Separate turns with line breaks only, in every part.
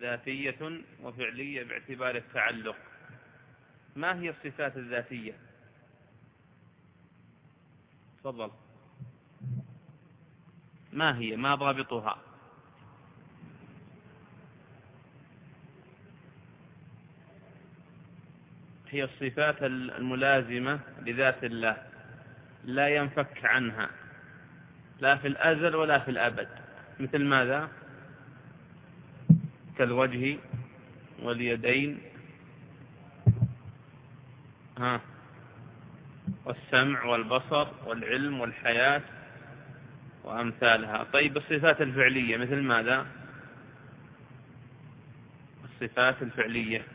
ذاتية وفعلية باعتبار التعلق. ما هي الصفات الذاتية؟ تفضل. ما ضابطها؟ هي الصفات الملازمة لذات الله، لا ينفك عنها لا في الأزل ولا في الأبد. مثل ماذا؟ كالوجه واليدين والسمع والبصر والعلم والحياة وأمثالها. طيب الصفات الفعلية مثل ماذا؟ الصفات الفعلية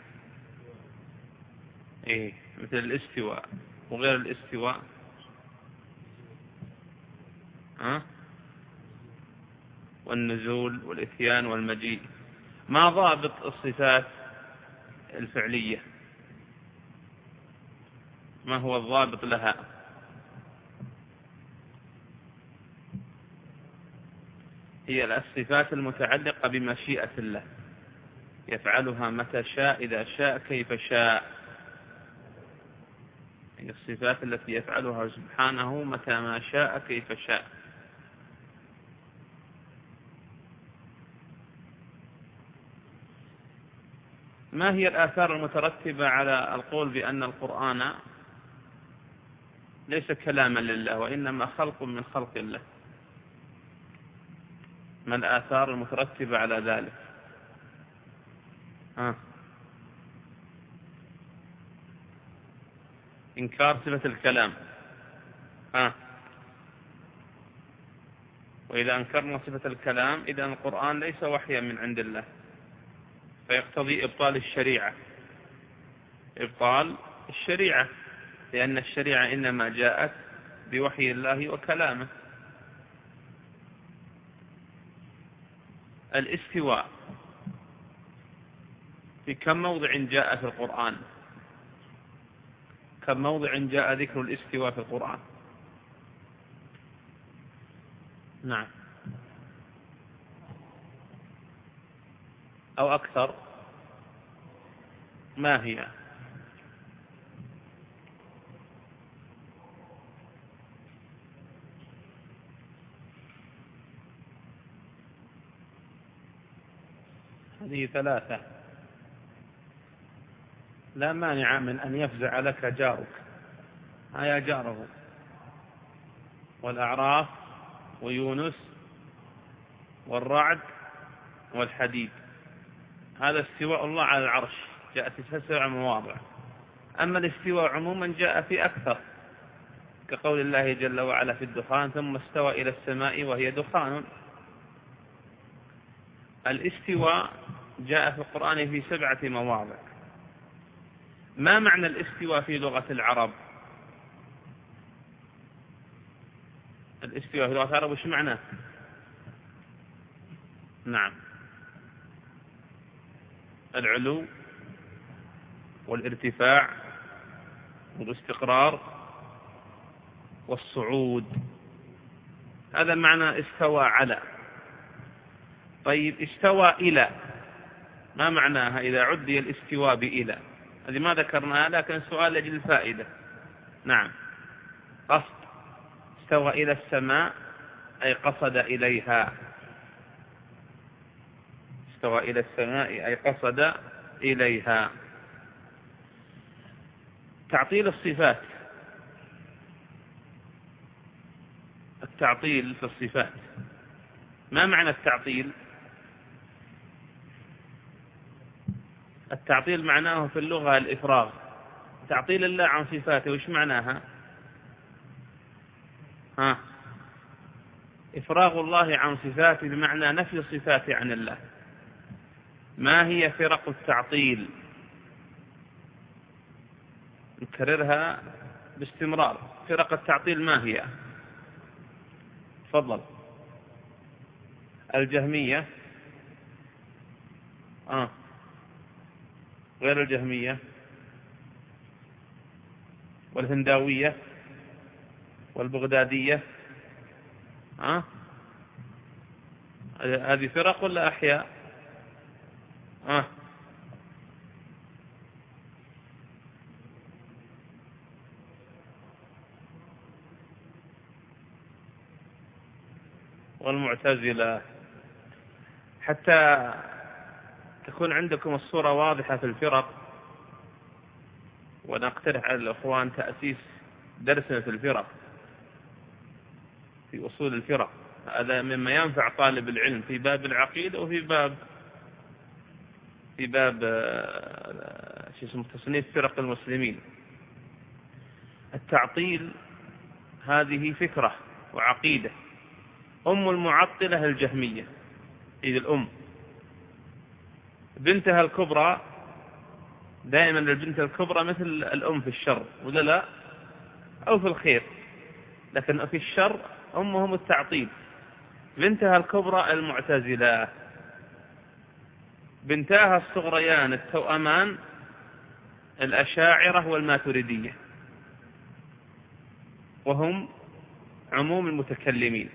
مثل الاستواء وغير الاستواء. والنزول والإتيان والمجيء. ما ضابط الصفات الفعلية؟ ما هو الضابط لها؟ هي الصفات المتعلقة بمشيئة الله، يفعلها متى شاء إذا شاء كيف شاء. هي الصفات التي يفعلها سبحانه متى ما شاء كيف شاء. ما هي الآثار المترتبة على القول بأن القرآن ليس كلاما لله وإنما خلق من خلق الله؟ ما الآثار المترتبة على ذلك؟ إنكار صفة الكلام. وإذا أنكرنا صفة الكلام إذا القرآن ليس وحيا من عند الله، فيقتضي إبطال الشريعة، لأن الشريعة إنما جاءت بوحي الله وكلامه. الاستواء في كم موضع جاء في القرآن؟ كم موضع جاء ذكر الاستواء في القرآن؟ نعم، أو أكثر. ما هي؟ هذه 3. لا مانع من أن يفزع لك جارك، يا جاره، والأعراف ويونس والرعد والحديد. هذا استواء الله على العرش جاء في 7 مواضع. أما الاستواء عموما جاء في أكثر، كقول الله جل وعلا في الدخان ثم استوى إلى السماء وهي دخان. الاستواء جاء في القرآن في 7 مواضع. ما معنى الاستواء في لغة العرب؟ الاستواء في لغة العرب وش معناه؟ نعم، العلو والارتفاع والاستقرار والصعود. هذا معنى استوى على. طيب استوى إلى، ما معناها إذا عدي الاستواء بإلى؟ هذه ما ذكرناها لكن سؤال لأجل الفائدة. نعم، قصد. استوى إلى السماء أي قصد إليها. استوى إلى السماء أي قصد إليها. تعطيل الصفات. التعطيل في الصفات، ما معنى التعطيل؟ التعطيل معناه في اللغة الإفراغ. تعطيل الله عن صفاته وش معناها؟ إفراغ الله عن صفاته بمعنى نفي صفاته عن الله. ما هي فرق التعطيل؟ نكررها باستمرار. فرق التعطيل ما هي؟ تفضل. الجهمية، غير الجهمية، والهنداوية والبغدادية. هذه فرق ولا أحياء؟ والمعتزلة، حتى تكون عندكم الصورة واضحة في الفرق. ونقترح على الأخوان تأسيس درس في الفرق، في أصول الفرق. هذا مما ينفع طالب العلم في باب العقيدة وفي باب تصنيف فرق المسلمين. التعطيل هذه فكرة وعقيدة. أم المعطلة الجهمية، إذ الأم بنتها الكبرى، دائما البنت الكبرى مثل الأم في الشر ولا لا، أو في الخير، لكن في الشر أمهم التعطيل. بنتها الكبرى المعتزلة، بنتاها الصغريان التوأمان الأشاعرة والماتريدية، وهم عموم المتكلمين.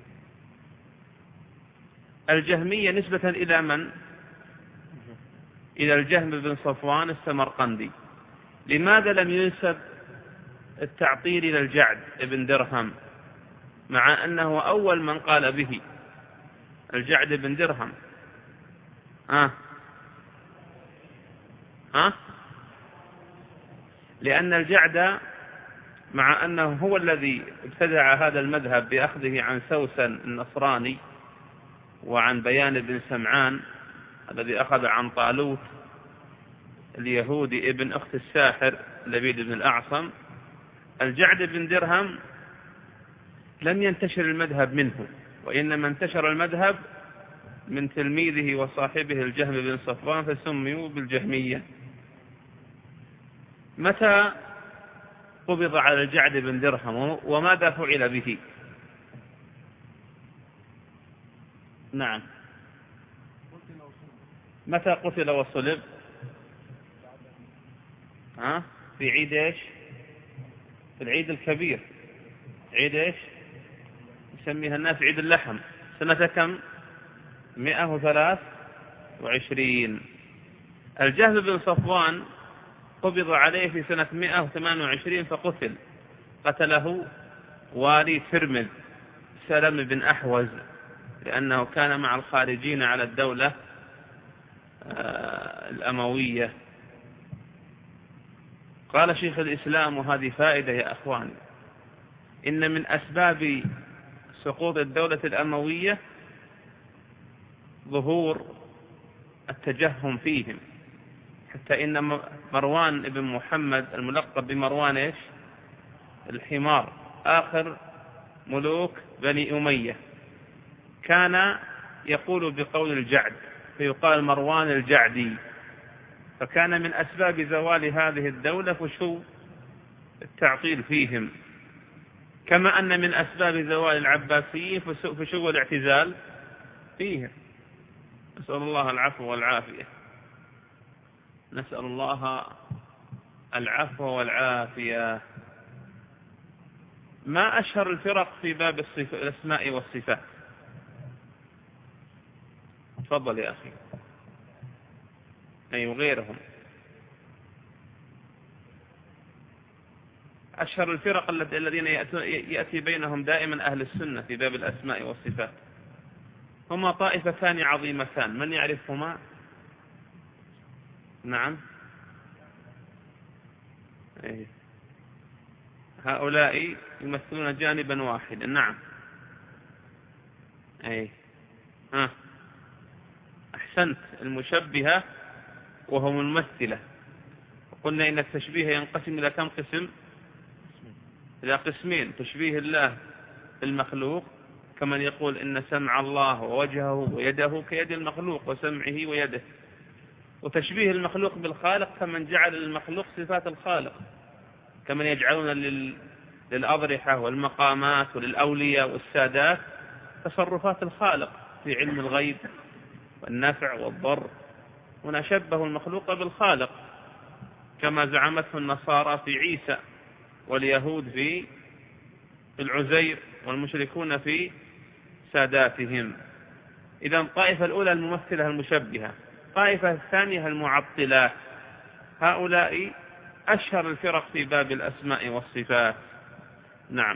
الجهمية نسبة إلى من؟ إلى الجهم بن صفوان السمرقندي. لماذا لم ينسب التعطيل إلى الجعد بن درهم، مع أنه أول من قال به الجعد بن درهم؟ لأن الجعد مع أنه هو الذي ابتدع هذا المذهب بأخذه عن سوسن النصراني وعن بيان بن سمعان الذي أخذ عن طالوت اليهودي ابن أخت الساحر لبيد بن الأعصم، الجعد بن درهم لم ينتشر المذهب منه، وإنما انتشر المذهب من تلميذه وصاحبه الجهم بن صفوان، فسميوا بالجهمية. متى قبض على الجعد بن درهم وماذا فعل به؟ نعم، متى قتل وصلب؟ في عيد ايش؟ في العيد الكبير، عيد ايش يسميها الناس؟ عيد اللحم. سنة كم؟ 123. الجهم بن صفوان قبض عليه في سنة 128 فقتل. قتله والي ترمذ سلم بن أحوز، لأنه كان مع الخارجين على الدولة الأموية. قال شيخ الإسلام، وهذه فائدة يا أخوان، إن من أسباب سقوط الدولة الأموية ظهور التجهم فيهم، حتى إن مروان بن محمد الملقب بمروان إيش؟ الحمار، آخر ملوك بني أمية، كان يقول بقول الجعد، فيقال مروان الجعدي. فكان من أسباب زوال هذه الدولة فشو التعطيل فيهم، كما أن من أسباب زوال العباسيين فشو الاعتزال فيهم. نسأل الله العفو والعافية، نسأل الله العفو والعافية. ما أشهر الفرق في باب الأسماء والصفات؟ تفضل يا أخي. أي وغيرهم. أشهر الفرق الذين يأتي بينهم دائما أهل السنة في باب الأسماء والصفات هما طائفتان عظيمتان، من يعرفهما؟ نعم، هؤلاء يمثلون جانبا واحدا. نعم، أحسنت، المشبهة وهم الممثلة. وقلنا إن التشبيه ينقسم إلى كم قسم؟ إلى قسمين: تشبيه الله بالمخلوق، كمن يقول إن سمع الله ووجهه ويده كيد المخلوق وسمعه ويده، وتشبيه المخلوق بالخالق، كمن جعل المخلوق صفات الخالق، كمن يجعلون للأضرحة والمقامات وللأولياء والسادات تصرفات الخالق في علم الغيب والنفع والضر، ونشبه المخلوق بالخالق كما زعمته النصارى في عيسى، واليهود في العزير، والمشركون في ساداتهم. إذا الطائفة الأولى الممثلة المشبهة، الطائفة الثانية المعطلة، هؤلاء أشهر الفرق في باب الأسماء والصفات. نعم.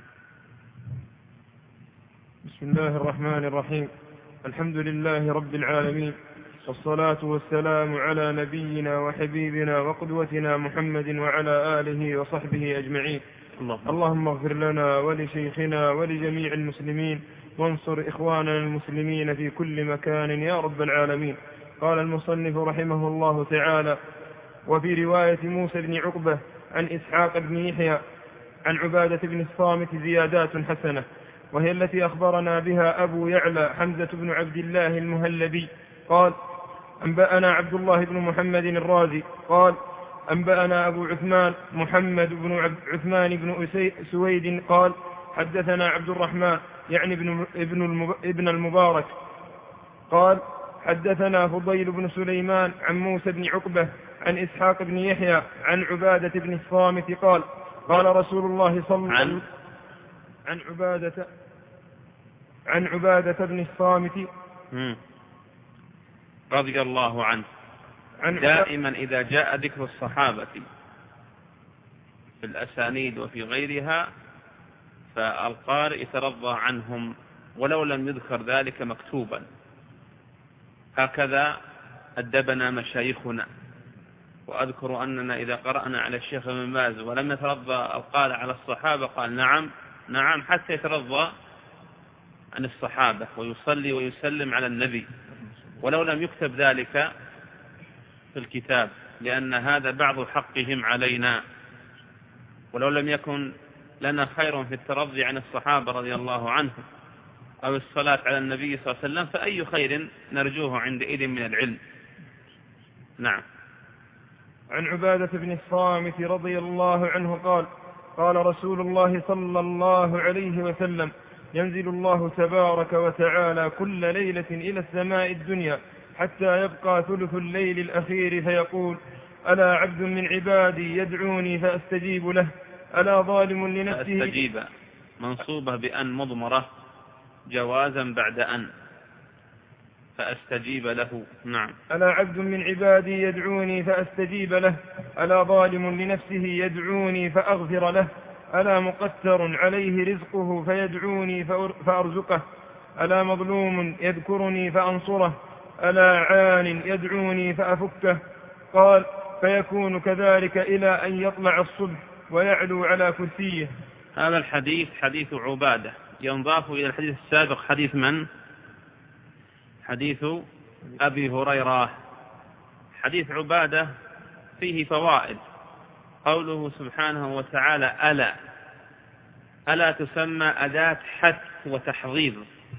بسم الله الرحمن الرحيم. الحمد لله رب العالمين، والصلاة والسلام على نبينا وحبيبنا وقدوتنا محمد وعلى آله وصحبه أجمعين. اللهم اغفر لنا ولشيخنا ولجميع المسلمين، وانصر إخواننا المسلمين في كل مكان يا رب العالمين. قال المصنف رحمه الله تعالى: وفي رواية موسى بن عقبة عن إسحاق بن يحيى عن عبادة بن الصامت زيادات حسنة، وهي التي أخبرنا بها أبو يعلى حمزة بن عبد الله المهلبي قال: أنبأنا عبد الله بن محمد الرازي قال: أنبأنا أبو عثمان محمد بن عثمان بن سويد قال: حدثنا عبد الرحمن يعني ابن المبارك قال: حدثنا فضيل بن سليمان عن موسى بن عقبة عن إسحاق بن يحيى عن عبادة بن الصامت قال: قال رسول الله صلى الله عليه وسلم عن عبادة بن الصامت
رضي الله عنه. دائما إذا جاء ذكر الصحابة في الأسانيد وفي غيرها فالقارئ يترضى عنهم ولو لم يذكر ذلك مكتوبا. هكذا أدبنا مشايخنا. وأذكر أننا إذا قرأنا على الشيخ ابن باز ولم يترضى القارئ على الصحابة قال نعم نعم، حتى يترضى عن الصحابة ويصلي ويسلم على النبي، ولو لم يكتب ذلك في الكتاب، لأن هذا بعض حقهم علينا. ولو لم يكن لنا خير في الترضي عن الصحابة رضي الله عنهم أو الصلاة على النبي صلى الله عليه وسلم فأي خير نرجوه عندئذ من العلم. نعم.
عن عبادة بن الصامت رضي الله عنه قال: قال رسول الله صلى الله عليه وسلم: ينزل الله تبارك وتعالى كل ليلة إلى السماء الدنيا حتى يبقى ثلث الليل الأخير فيقول: ألا عبد من عبادي يدعوني فأستجيب له، ألا ظالم لنفسه.
فأستجيب منصوبة بأن مضمرة جوازا بعد أن، فأستجيب له. نعم.
ألا عبد من عبادي يدعوني فأستجيب له، ألا ظالم لنفسه يدعوني فأغفر له، ألا مقتر عليه رزقه فيدعوني فأرزقه، ألا مظلوم يذكرني فأنصره، ألا عان يدعوني فأفكه. قال: فيكون كذلك إلى أن يطلع الصبح ويعلو على كرسيه.
هذا الحديث حديث عبادة ينضاف إلى الحديث السابق. حديث من؟ حديث أبي هريرة. حديث عبادة فيه فوائد. قوله سبحانه وتعالى: ألا تسمى أداة حث وتحضيض،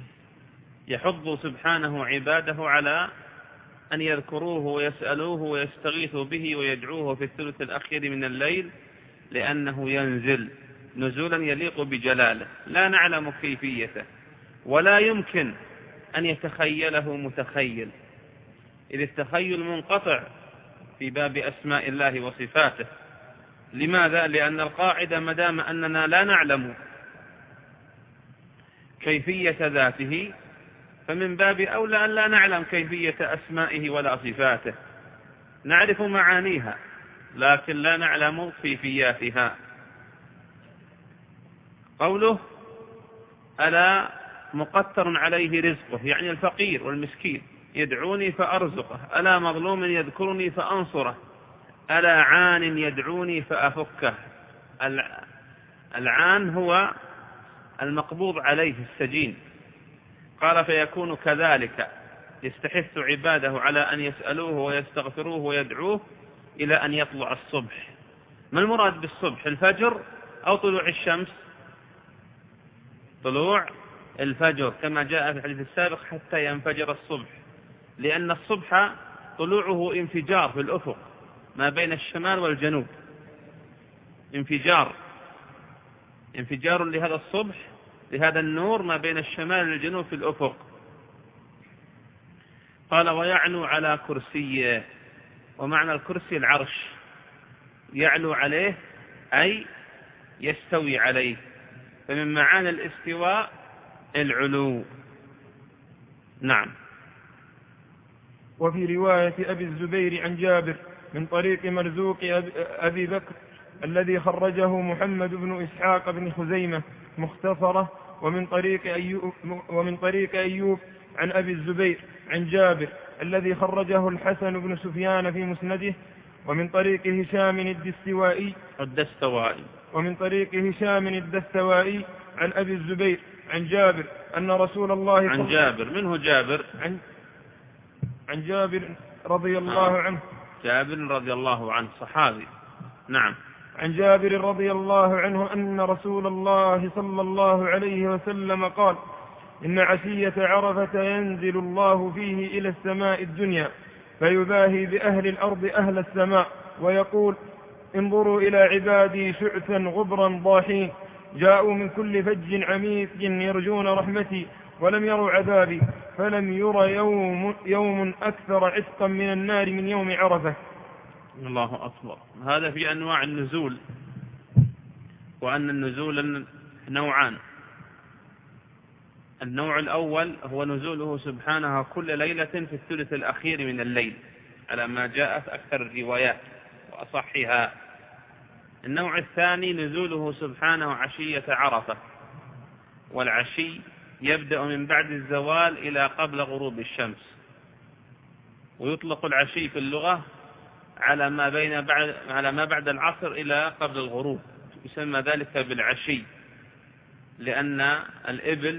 يحض سبحانه عباده على أن يذكروه ويسألوه ويستغيثوا به ويدعوه في الثلث الأخير من الليل، لأنه ينزل نزولا يليق بجلاله لا نعلم كيفيته ولا يمكن أن يتخيله متخيل، إذ التخيل منقطع في باب أسماء الله وصفاته. لماذا؟ لأن القاعدة مدام أننا لا نعلم كيفية ذاته فمن باب أولى أن لا نعلم كيفية أسمائه ولا صفاته. نعرف معانيها لكن لا نعلم كيفياتها. قوله: ألا مقتر عليه رزقه، يعني الفقير والمسكين، يدعوني فأرزقه، ألا مظلوم يذكرني فأنصره، ألا عان يدعوني فأفكه. العان هو المقبوض عليه السجين. قال: فيكون كذلك، يستحث عباده على أن يسألوه ويستغفروه ويدعوه إلى أن يطلع الصبح. ما المراد بالصبح؟ الفجر أو طلوع الشمس؟ طلوع الفجر، كما جاء في الحديث السابق: حتى ينفجر الصبح، لأن الصبح طلوعه انفجار في الأفق ما بين الشمال والجنوب، انفجار لهذا الصبح، لهذا النور ما بين الشمال والجنوب في الأفق. قال: ويعلو على كرسيه، ومعنى الكرسي العرش، يعلو عليه أي يستوي عليه، فمن معاني الاستواء العلو. نعم.
وفي رواية أبي الزبير عن جابر من طريق مرزوق أبي بكر الذي خرجه محمد بن إسحاق بن خزيمة مختصرة، ومن طريق أيوب عن أبي الزبير عن جابر الذي خرجه الحسن بن سفيان في مسنده، ومن طريق هشام الدستوائي عن أبي الزبير عن جابر أن رسول الله
عن جابر منه جابر
عن جابر رضي الله عنه،
جابر رضي الله عنه صحابي. نعم.
عن جابر رضي الله عنه أن رسول الله صلى الله عليه وسلم قال: إن عشية عرفة ينزل الله فيه إلى السماء الدنيا فيباهي بأهل الأرض أهل السماء ويقول: انظروا إلى عبادي شعثا غبرا ضاحين جاءوا من كل فج عميق يرجون رحمتي ولم يروا عذابي فلم ير يوم أكثر عتقا من النار من يوم عرفة.
الله أكبر. هذا في أنواع النزول، وأن النزول نوعان. النوع الأول هو نزوله سبحانه كل ليلة في الثلث الأخير من الليل على ما جاءت أكثر الروايات وأصحها. النوع الثاني نزوله سبحانه عشية عرفة، والعشي يبدأ من بعد الزوال إلى قبل غروب الشمس، ويطلق العشي في اللغة على ما بعد العصر إلى قبل الغروب، يسمى ذلك بالعشي، لأن الإبل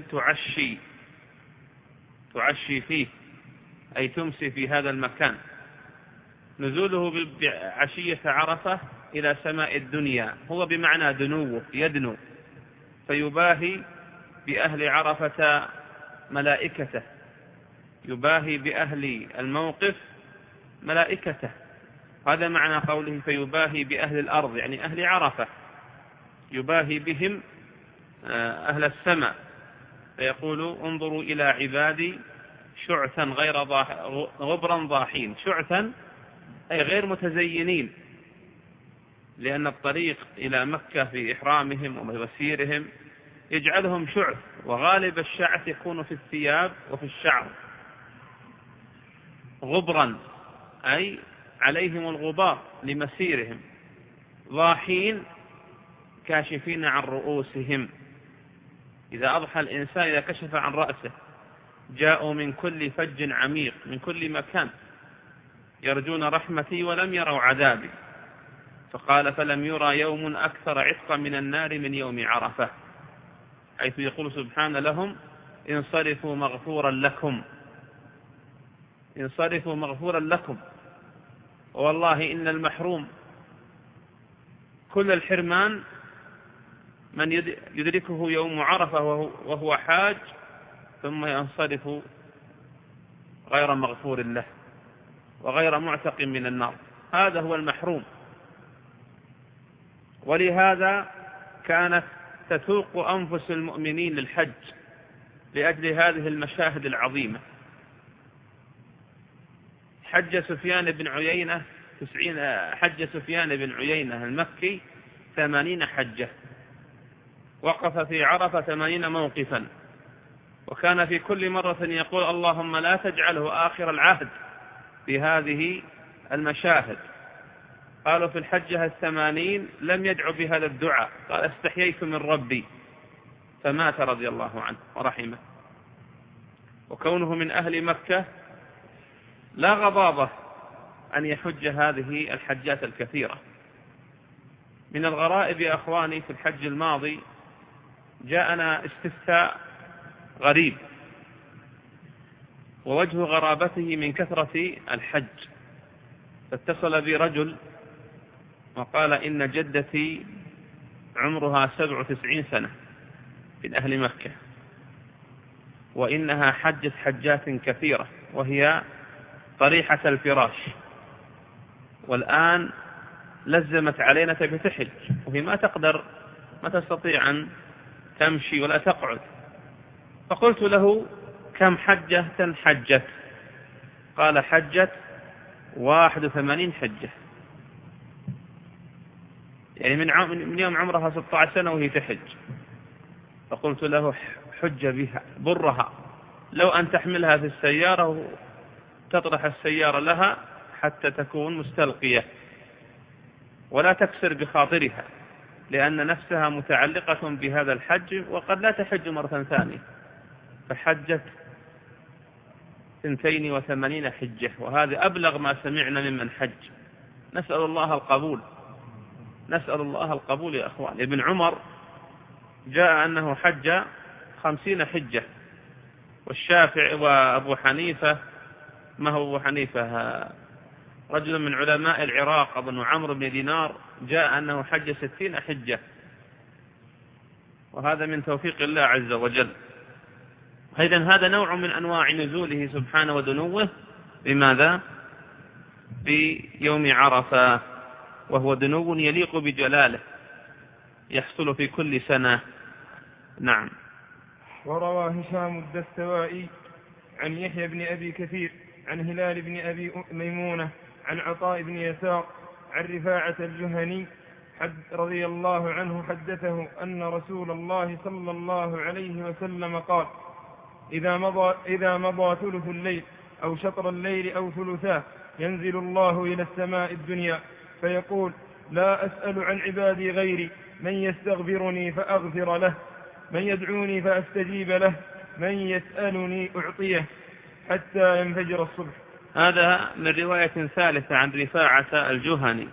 تعشي فيه، أي تمسي في هذا المكان. نزوله بعشية عرفة إلى سماء الدنيا هو بمعنى دنوه، يدنو، فيباهي بأهل عرفة ملائكته، يباهي بأهل الموقف ملائكته. هذا معنى قوله فيباهي بأهل الأرض، يعني أهل عرفة، يباهي بهم أهل السماء، فيقول: انظروا إلى عبادي شعثا غبرا ضاحين. شعثا أي غير متزينين، لأن الطريق إلى مكة في إحرامهم ومسيرهم يجعلهم شعث، وغالب الشعث يكون في الثياب وفي الشعر. غبرا أي عليهم الغبار لمسيرهم، ضاحين كاشفين عن رؤوسهم. إذا أضحى الإنسان إذا كشف عن رأسه جاءوا من كل فج عميق، من كل مكان، يرجون رحمتي ولم يروا عذابي. فقال: فلم يرى يوم أكثر عتقا من النار من يوم عرفة، حيث يقول سبحانه لهم: انصرفوا مغفورا لكم، انصرفوا مغفورا لكم. والله إن المحروم كل الحرمان من يدركه يوم عرفة وهو حاج ثم ينصرف غير مغفور له وغير معتق من النار، هذا هو المحروم. ولهذا كانت تتوق أنفس المؤمنين للحج لأجل هذه المشاهد العظيمة. حج سفيان بن عيينة المكي 80 حجة، وقف في عرفة 80 موقفا، وكان في كل مرة يقول: اللهم لا تجعله آخر العهد في هذه المشاهد. قالوا في الحجة 80 لم يدعو بهذا الدعاء، قال: استحييت من ربي، فمات رضي الله عنه ورحمه. وكونه من أهل مكة لا غضاضة أن يحج هذه الحجات الكثيرة. من الغرائب يا أخواني في الحج الماضي جاءنا استفتاء غريب، ووجه غرابته من كثرة الحج. فاتصل بي رجل وقال: إن جدتي عمرها 97 سنة من أهل مكة، وإنها حجت حجات كثيرة وهي طريحة الفراش، والآن لزمت علينا تبي تحج، وهي ما تستطيع أن تمشي ولا تقعد. فقلت له: كم حجة حجت؟ قال: حجت 81 حجة، يعني من يوم عمرها 16 سنة وهي تحج. فقلت له: حج بها برها، لو أن تحملها في السيارة تطرح السيارة لها حتى تكون مستلقية ولا تكسر بخاطرها، لأن نفسها متعلقة بهذا الحج وقد لا تحج مرة ثانية، فحجت 82 حجة، وهذا أبلغ ما سمعنا ممن حج. نسأل الله القبول، نسأل الله القبول يا أخوان. ابن عمر جاء أنه حج 50 حجة، والشافعي وأبو حنيفة، ما هو أبو حنيفة، رجل من علماء العراق ابن عمرو بن دينار، جاء أنه حج 60 حجة، وهذا من توفيق الله عز وجل. إذن هذا نوع من أنواع نزوله سبحانه ودنوه. بماذا؟ بيوم عرفة، وهو دنو يليق بجلاله يحصل في كل سنة. نعم.
وروى هشام الدستوائي عن يحيى بن أبي كثير عن هلال بن أبي ميمونة عن عطاء بن يسار عن رفاعة الجهني رضي الله عنه حدثه أن رسول الله صلى الله عليه وسلم قال: إذا مضى ثلث الليل أو شطر الليل أو ثلثاه ينزل الله إلى السماء الدنيا فيقول: لا أسأل عن عبادي غيري، من يستغفرني فأغفر له، من يدعوني فأستجيب له، من يسألني أعطيه، حتى ينفجر الصبح.
هذا من رواية ثالثة عن رفاعة الجهني،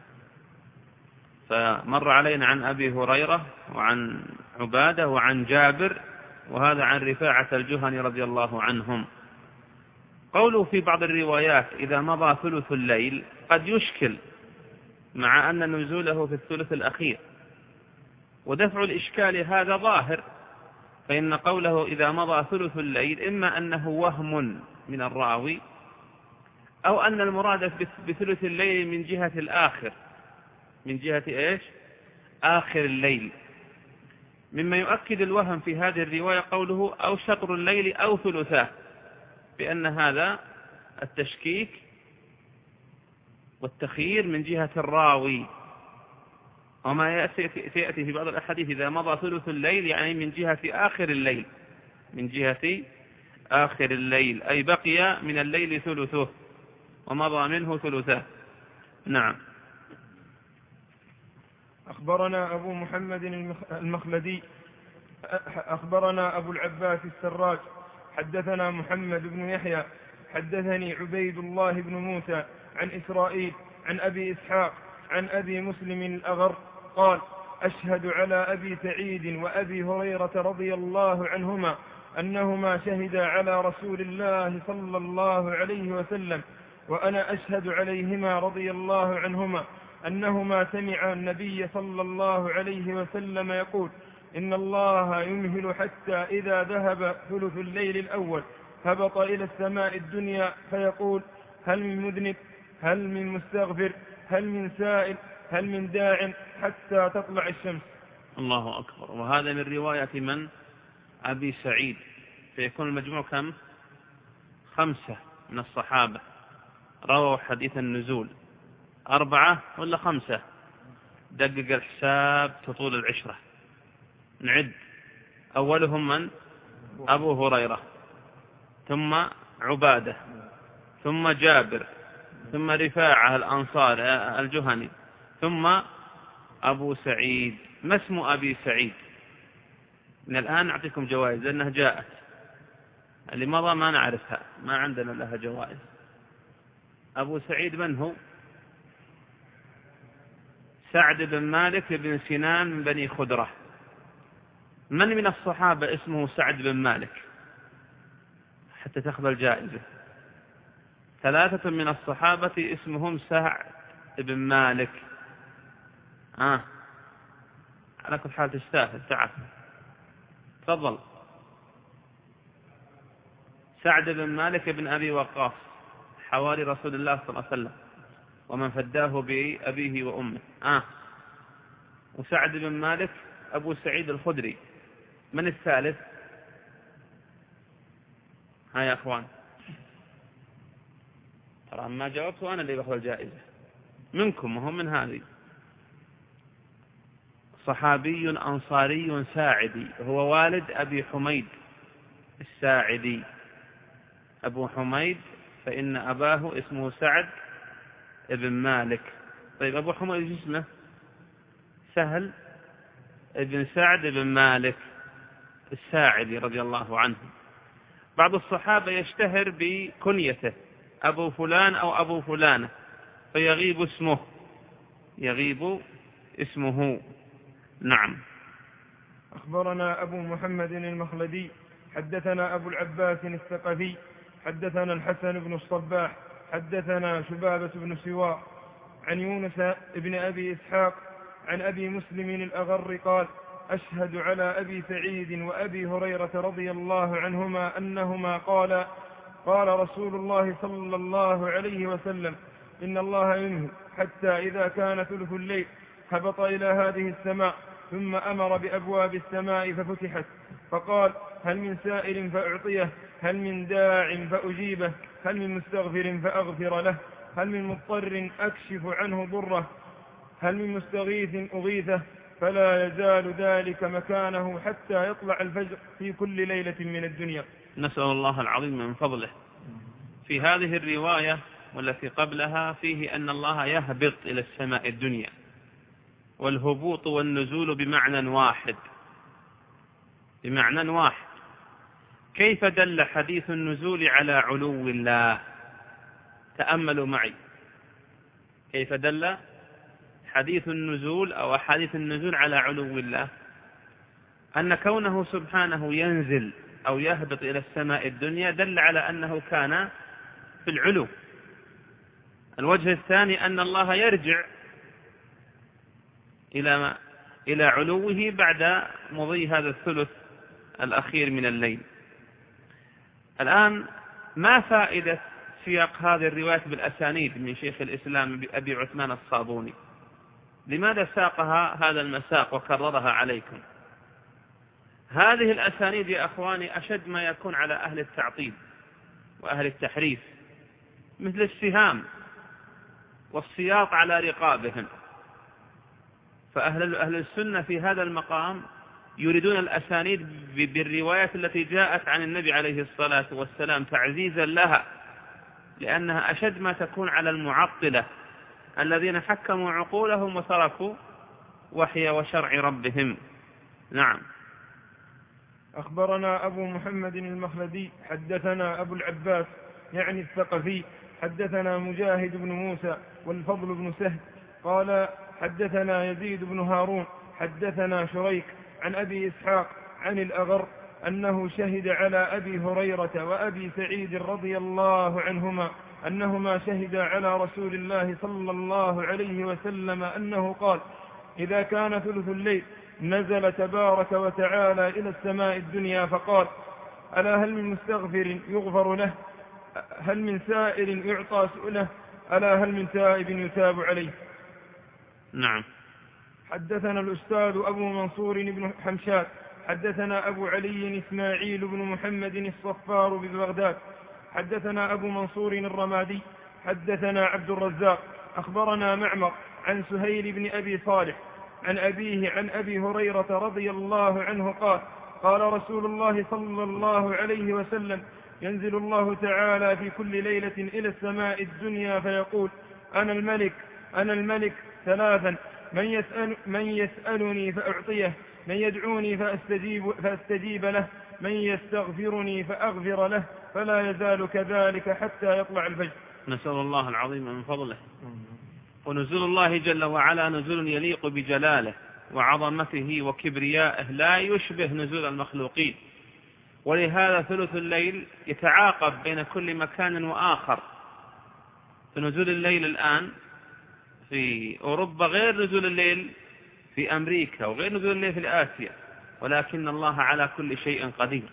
فمر علينا عن أبي هريرة وعن عبادة وعن جابر، وهذا عن رفاعة الجهني رضي الله عنهم. قوله في بعض الروايات إذا مضى ثلث الليل قد يشكل، مع أن نزوله في الثلث الأخير، ودفع الإشكال هذا ظاهر، فإن قوله إذا مضى ثلث الليل إما أنه وهم من الراوي، أو أن المراد بثلث الليل من جهة الآخر، من جهة إيش؟ آخر الليل. مما يؤكد الوهم في هذه الرواية قوله أو شطر الليل أو ثلثاه، بأن هذا التشكيك والتخيير من جهة الراوي. وما سيأتي في بعض الأحاديث إذا مضى ثلث الليل يعني من جهة آخر الليل، من جهة آخر الليل، أي بقي من الليل ثلثه ومضى منه ثلثاه. نعم.
أخبرنا أبو محمد المخلدي أخبرنا أبو العباس السراج حدثنا محمد بن يحيى حدثني عبيد الله بن موسى عن إسرائيل عن أبي إسحاق عن أبي مسلم الأغر قال: أشهد على أبي سعيد وأبي هريرة رضي الله عنهما أنهما شهدا على رسول الله صلى الله عليه وسلم، وأنا أشهد عليهما رضي الله عنهما أنهما سمعا النبي صلى الله عليه وسلم يقول: إن الله يمهل حتى إذا ذهب ثلث الليل الأول هبط إلى السماء الدنيا فيقول: هل من مذنب، هل من مستغفر، هل من سائل، هل من داع، حتى تطلع الشمس.
الله أكبر. وهذا من رواية من؟ أبي سعيد. فيكون المجموع كم؟ 5 من الصحابة رووا حديث النزول. 4 ولا 5؟ دقق الحساب تطول العشرة. نعد: أولهم من؟ أبو هريرة، ثم عبادة، ثم جابر، ثم رفاعة الأنصار الجهني، ثم أبو سعيد. ما اسم أبي سعيد؟ من الآن نعطيكم جوائز لأنها جاءت، اللي مضى ما نعرفها، ما عندنا لها جوائز. أبو سعيد من هو؟ سعد بن مالك بن سنان من بني خدرة. من الصحابة اسمه سعد بن مالك حتى تأخذ الجائزة؟ 3 من الصحابة اسمهم سعد بن مالك. على كل حال تستاهل، تعال تفضل. سعد بن مالك بن أبي وقاص حواري رسول الله صلى الله عليه وسلم ومن فداه بأبيه وأمه. وسعد بن مالك أبو سعيد الخدري. من الثالث؟ يا أخوان، ترى ما جاوبت وأنا اللي بأخذ الجائزة منكم وهم من هذه. صحابي أنصاري ساعدي، هو والد أبي حميد الساعدي. أبو حميد فإن أباه اسمه سعد ابن مالك. طيب أبو حميد ايش اسمه؟ سهل ابن سعد ابن مالك الساعدي رضي الله عنه. بعض الصحابة يشتهر بكنيته أبو فلان أو أبو فلانة فيغيب اسمه. نعم.
أخبرنا أبو محمد المخلدي حدثنا أبو العباس الثقفي حدثنا الحسن بن الصباح حدثنا شبابة بن سواء عن يونس بن أبي إسحاق عن أبي مسلم الأغر قال: أشهد على أبي سعيد وأبي هريرة رضي الله عنهما أنهما قال رسول الله صلى الله عليه وسلم: إن الله ينهي حتى إذا كان ثلث الليل هبط إلى هذه السماء ثم أمر بأبواب السماء ففتحت فقال: هل من سائل فأعطيه، هل من داع فأجيبه، هل من مستغفر فأغفر له، هل من مضطر أكشف عنه ضره، هل من مستغيث أغيثه، فلا يزال ذلك مكانه حتى يطلع الفجر في كل ليلة من الدنيا.
نسأل الله العظيم من فضله. في هذه الرواية والتي قبلها فيه أن الله يهبط إلى السماء الدنيا، والهبوط والنزول بمعنى واحد. كيف دل حديث النزول على علو الله؟ تأملوا معي كيف دل حديث النزول أو أحاديث النزول على علو الله. أن كونه سبحانه ينزل أو يهبط إلى السماء الدنيا دل على أنه كان في العلو. الوجه الثاني أن الله يرجع إلى علوه بعد مضي هذا الثلث الأخير من الليل. الآن ما فائدة سياق هذه الروايات بالأسانيد من شيخ الإسلام أبي عثمان الصابوني؟ لماذا ساقها هذا المساق وكررها عليكم؟ هذه الأسانيد يا أخواني أشد ما يكون على أهل التعطيل وأهل التحريف، مثل السهام والسياط على رقابهم. فأهل السنة في هذا المقام يريدون الأسانيد بالروايات التي جاءت عن النبي عليه الصلاة والسلام تعزيزا لها، لأنها أشد ما تكون على المعطلة الذين حكموا عقولهم وتركوا وحي وشرع ربهم. نعم.
أخبرنا أبو محمد المخلدي حدثنا أبو العباس يعني الثقفي حدثنا مجاهد بن موسى والفضل بن سهل قال: حدثنا يزيد بن هارون حدثنا شريك عن أبي إسحاق عن الأغر أنه شهد على أبي هريرة وأبي سعيد رضي الله عنهما أنهما شهدا على رسول الله صلى الله عليه وسلم أنه قال: إذا كان ثلث الليل نزل تبارك وتعالى إلى السماء الدنيا فقال: ألا هل من مستغفر يغفر له، هل من سائل يعطى سؤله، ألا هل من تائب يتاب عليه.
نعم.
حدثنا الأستاذ أبو منصور بن حمشاد حدثنا أبو علي إسماعيل بن محمد الصفار ببغداد حدثنا أبو منصور الرمادي حدثنا عبد الرزاق أخبرنا معمر عن سهيل بن أبي صالح عن أبيه عن أبي هريرة رضي الله عنه قال: قال رسول الله صلى الله عليه وسلم: ينزل الله تعالى في كل ليلة إلى السماء الدنيا فيقول: أنا الملك ثلاثا: من يسألني فأعطيه، من يدعوني فأستجيب له، من يستغفرني فأغفر له، فلا يزال كذلك حتى يطلع الفجر.
نسأل الله العظيم من فضله. ونزول الله جل وعلا نزول يليق بجلاله وعظمته وكبريائه، لا يشبه نزول المخلوقين، ولهذا ثلث الليل يتعاقب بين كل مكان وآخر. فنزول الليل الآن في أوروبا غير نزول الليل في أمريكا وغير نزول الليل في آسيا، ولكن الله على كل شيء قدير،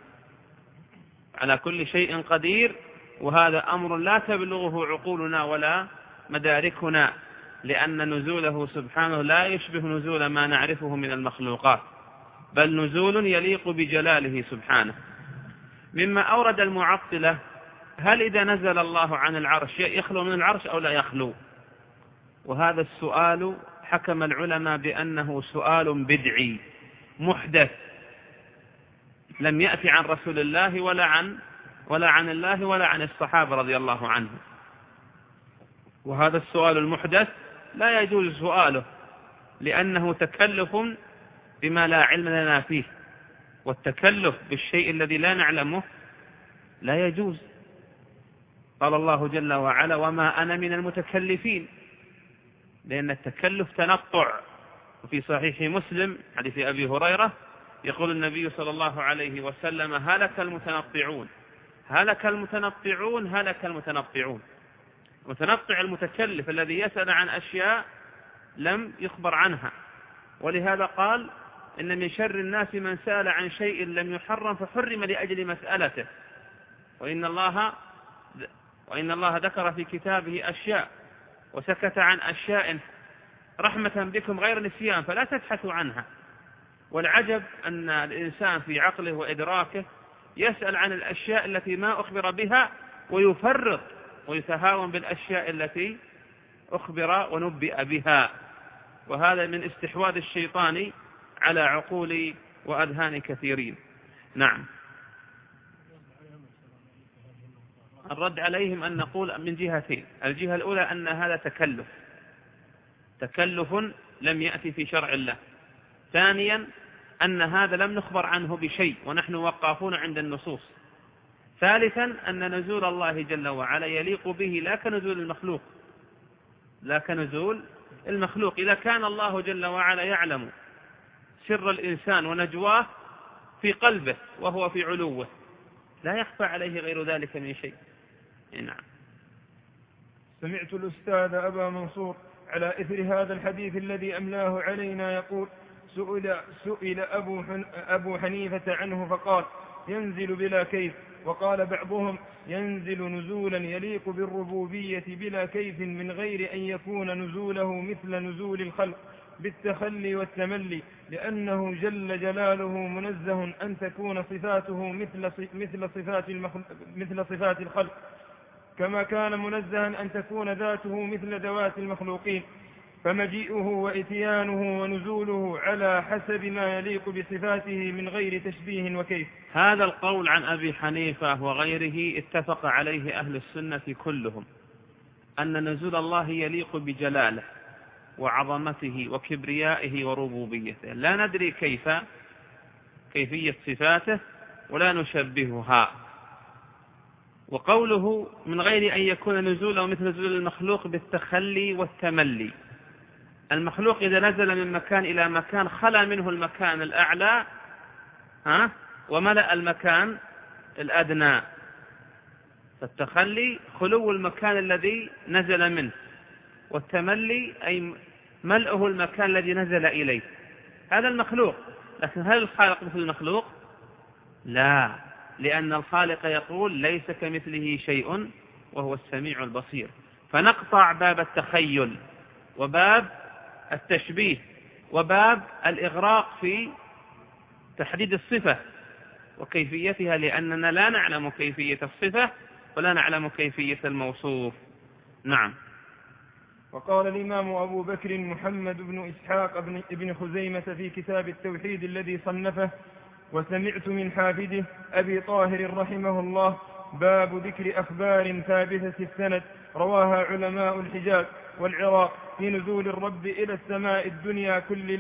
على كل شيء قدير. وهذا أمر لا تبلغه عقولنا ولا مداركنا، لأن نزوله سبحانه لا يشبه نزول ما نعرفه من المخلوقات، بل نزول يليق بجلاله سبحانه. مما أورد المعطلة: هل إذا نزل الله عن العرش يخلو من العرش أو لا يخلو؟ وهذا السؤال حكم العلماء بأنه سؤال بدعي محدث، لم يأتي عن رسول الله ولا عن الله ولا عن الصحابة رضي الله عنهم. وهذا السؤال المحدث لا يجوز سؤاله، لأنه تكلف بما لا علم لنا فيه، والتكلف بالشيء الذي لا نعلمه لا يجوز. قال الله جل وعلا: وما أنا من المتكلفين، لأن التكلف تنطع. وفي صحيح مسلم حديث أبي هريرة يقول النبي صلى الله عليه وسلم: هلك المتنطعون هلك المتنطعون هلك المتنطعون. المتنطع المتكلف الذي يسأل عن أشياء لم يخبر عنها. ولهذا قال: إن من شر الناس من سأل عن شيء لم يحرم فحرم لأجل مسألته. وإن الله ذكر في كتابه أشياء وسكت عن أشياء رحمة بكم غير نسيان فلا تبحثوا عنها. والعجب أن الإنسان في عقله وإدراكه يسأل عن الأشياء التي ما أخبر بها ويفرط ويتهاون بالأشياء التي أخبر ونبئ بها. وهذا من استحواذ الشيطان على عقول وأذهان كثيرين. نعم. الرد عليهم أن نقول من جهتين: الجهة الأولى أن هذا تكلف لم يأتي في شرع الله. ثانيا أن هذا لم نخبر عنه بشيء ونحن وقافون عند النصوص. ثالثا أن نزول الله جل وعلا يليق به لا كنزول المخلوق. إذا كان الله جل وعلا يعلم سر الإنسان ونجواه في قلبه وهو في علوه، لا يخفى عليه غير ذلك من شيء. نعم.
سمعت الأستاذ أبا منصور على إثر هذا الحديث الذي أملاه علينا يقول: سئل أبو حنيفة عنه فقال: ينزل بلا كيف. وقال بعضهم: ينزل نزولا يليق بالربوبية بلا كيف، من غير أن يكون نزوله مثل نزول الخلق بالتخلي والتملي، لأنه جل جلاله منزه أن تكون صفاته مثل صفات الخلق، كما كان منزها أن تكون ذاته مثل ذوات المخلوقين، فمجيئه وإتيانه ونزوله على حسب ما يليق بصفاته من غير تشبيه وكيف.
هذا القول عن أبي حنيفة وغيره اتفق عليه أهل السنة كلهم، أن نزول الله يليق بجلاله وعظمته وكبريائه وربوبيته، لا ندري كيفية صفاته ولا نشبهها. وقوله من غير أن يكون نزوله مثل نزول المخلوق بالتخلي والتملي، المخلوق إذا نزل من مكان إلى مكان خلا منه المكان الأعلى وملأ المكان الأدنى، فالتخلي خلو المكان الذي نزل منه، والتملي أي ملأه المكان الذي نزل إليه. هذا المخلوق. لكن هل الخالق مثل المخلوق؟ لا، لأن الخالق يقول: ليس كمثله شيء وهو السميع البصير. فنقطع باب التخيل وباب التشبيه وباب الإغراق في تحديد الصفة وكيفيتها، لأننا لا نعلم كيفية الصفة ولا نعلم كيفية الموصوف. نعم.
وقال الإمام أبو بكر محمد بن إسحاق بن خزيمة في كتاب التوحيد الذي صنفه: وسمعت من حافظه أبي طاهر رحمه الله: باب ذكر أخبار ثابتة السند رواها علماء الحجاز والعراق في نزول الرب إلى السماء الدنيا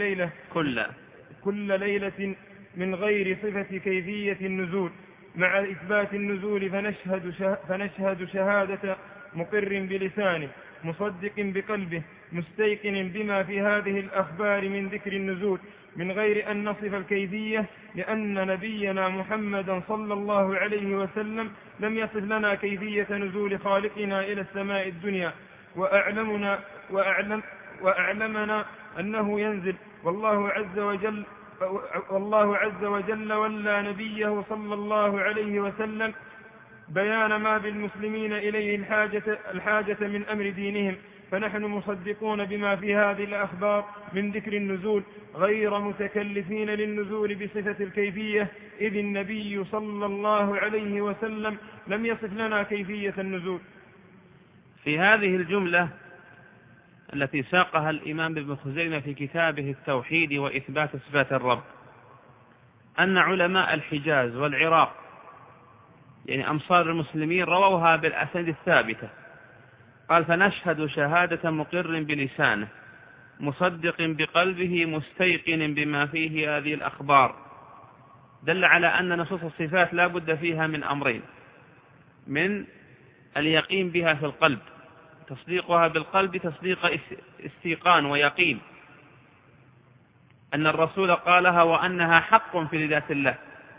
كل ليلة من غير صفة كيفية النزول، مع إثبات النزول فنشهد شهادة مقر بلسانه مصدق بقلبه مستيقن بما في هذه الأخبار من ذكر النزول، من غير أن نصف الكيفية، لأن نبينا محمدا صلى الله عليه وسلم لم يصف لنا كيفية نزول خالقنا إلى السماء الدنيا، وأعلمنا أنه ينزل، والله عز وجل ولى نبيه صلى الله عليه وسلم بيان ما بالمسلمين إليه الحاجة من أمر دينهم، فنحن مصدقون بما في هذه الأخبار من ذكر النزول، غير متكلفين للنزول بصفة الكيفية، إذ النبي صلى الله عليه وسلم لم يصف لنا كيفية النزول.
في هذه الجملة التي ساقها الإمام ابن خزيمة في كتابه التوحيد وإثبات صفات الرب، أن علماء الحجاز والعراق يعني أمصار المسلمين رووها بالأسانيد الثابتة. قال فنشهد شهادة مقر بلسانه مصدق بقلبه مستيقن بما فيه هذه الأخبار. دل على أن نصوص الصفات لا بد فيها من أمرين: من اليقين بها في القلب، تصديقها بالقلب تصديق استيقان ويقين أن الرسول قالها وأنها حق في ذات الله.